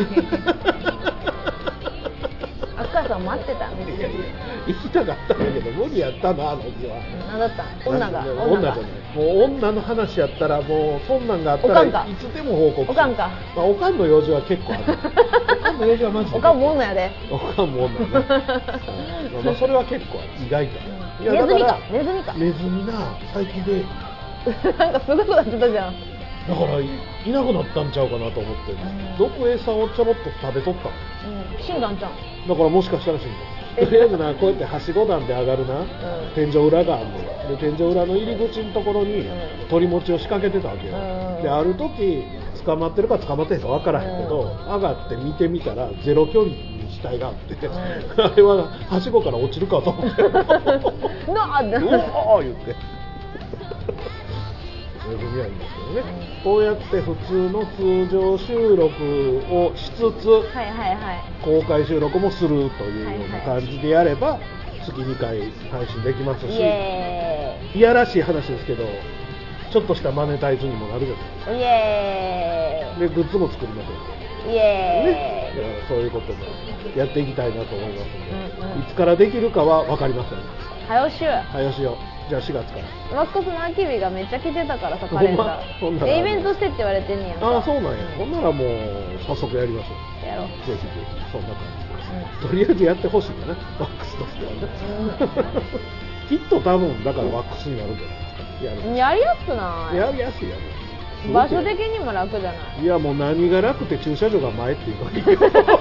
あっかさん待ってた。 行きたかったんだけど無理やったなあの日は。 何だった？女が。 女じゃない。もう女の話やったらもうそんなんがあったらいつでも報告。 おかんか。 まあおかんの用事は結構ある。おかんの用事はマジで。 おかんも女やで。 おかんも女ね。まあそれは結構意外と。 ネズミか。ネズミか。 ネズミな最近で。 なんかすごくなってたじゃん。 だからいなくなったんちゃうかなと思って、毒餌をちょろっと食べとったの。 死んだんちゃん。 だからもしかしたら死んだ。とりあえずなこうやってはしご段で上がるな、天井裏があるので、天井裏の入り口のところに鳥持ちを仕掛けてたわけよ。である時捕まってるか捕まってへんか分からへんけど、上がって見てみたらゼロ距離に死体があって、あれははしごから落ちるかと思ってなあって言って恵みはいいんですけどね、こうやって普通の通常収録をしつつ、公開収録もするというような感じでやれば、月2回配信できますし、いやらしい話ですけど、ちょっとしたマネタイズにもなるじゃないですか。でグッズも作りましょう。ね、だからそういうこともやっていきたいなと思いますので、いつからできるかは分かりません。 早押しよじゃあ4月から。 ワックスのアキビがめっちゃ来てたからさ、カレンダーでイベントしてって言われてんねやんか。 ああ、そうなんや。ほんならもう早速やりましょう。 やろう。 ぜひぜひ、そんな感じ。とりあえずやってほしいんだね、ワックスとしてはね。きっと多分だからワックスになるんじゃないですか。 やりやすくない？ やりやすいやる。 場所的にも楽じゃない？ いや、もう何が楽って駐車場が前っていうのに。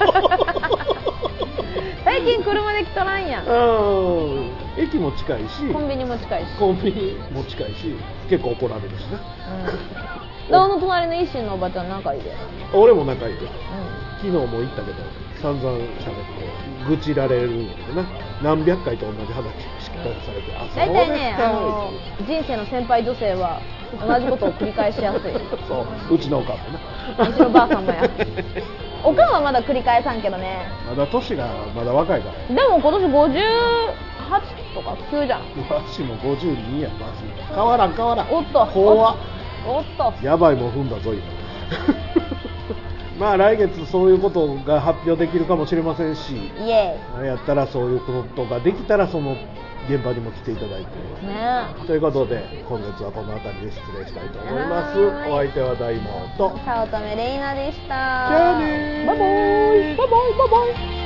最近車で来とらんやん。 駅も近いし、 コンビニも近いし、 結構怒られるしね。 道の隣の維新のおばちゃん仲いいで。 俺も仲いいで。昨日も行ったけど散々喋って愚痴られるんだよな。何百回と同じ話しかされて、 大体ね、人生の先輩女性は同じことを繰り返しやすい。 そう、うちのおかんもな。 うちのばあさんもや。おかんはまだ繰り返さんけどね。 まだ年がまだ若いから。 でも今年58とか9じゃん。 わしも52やマジ。変わらん。 おっと。 怖っ。 おっと。 やばいもん踏んだぞ今。まあ来月そういうことが発表できるかもしれませんし、やったらそういうことができたらその現場にも来ていただいて、ということで今月はこの辺りで失礼したいと思います。お相手は大門と早乙女レイナでした。 じゃあねー、バイバイ。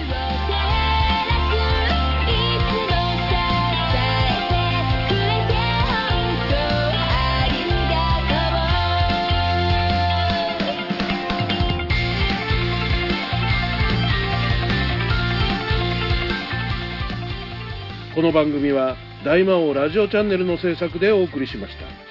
この番組は大魔王ラジオチャンネルの制作でお送りしました。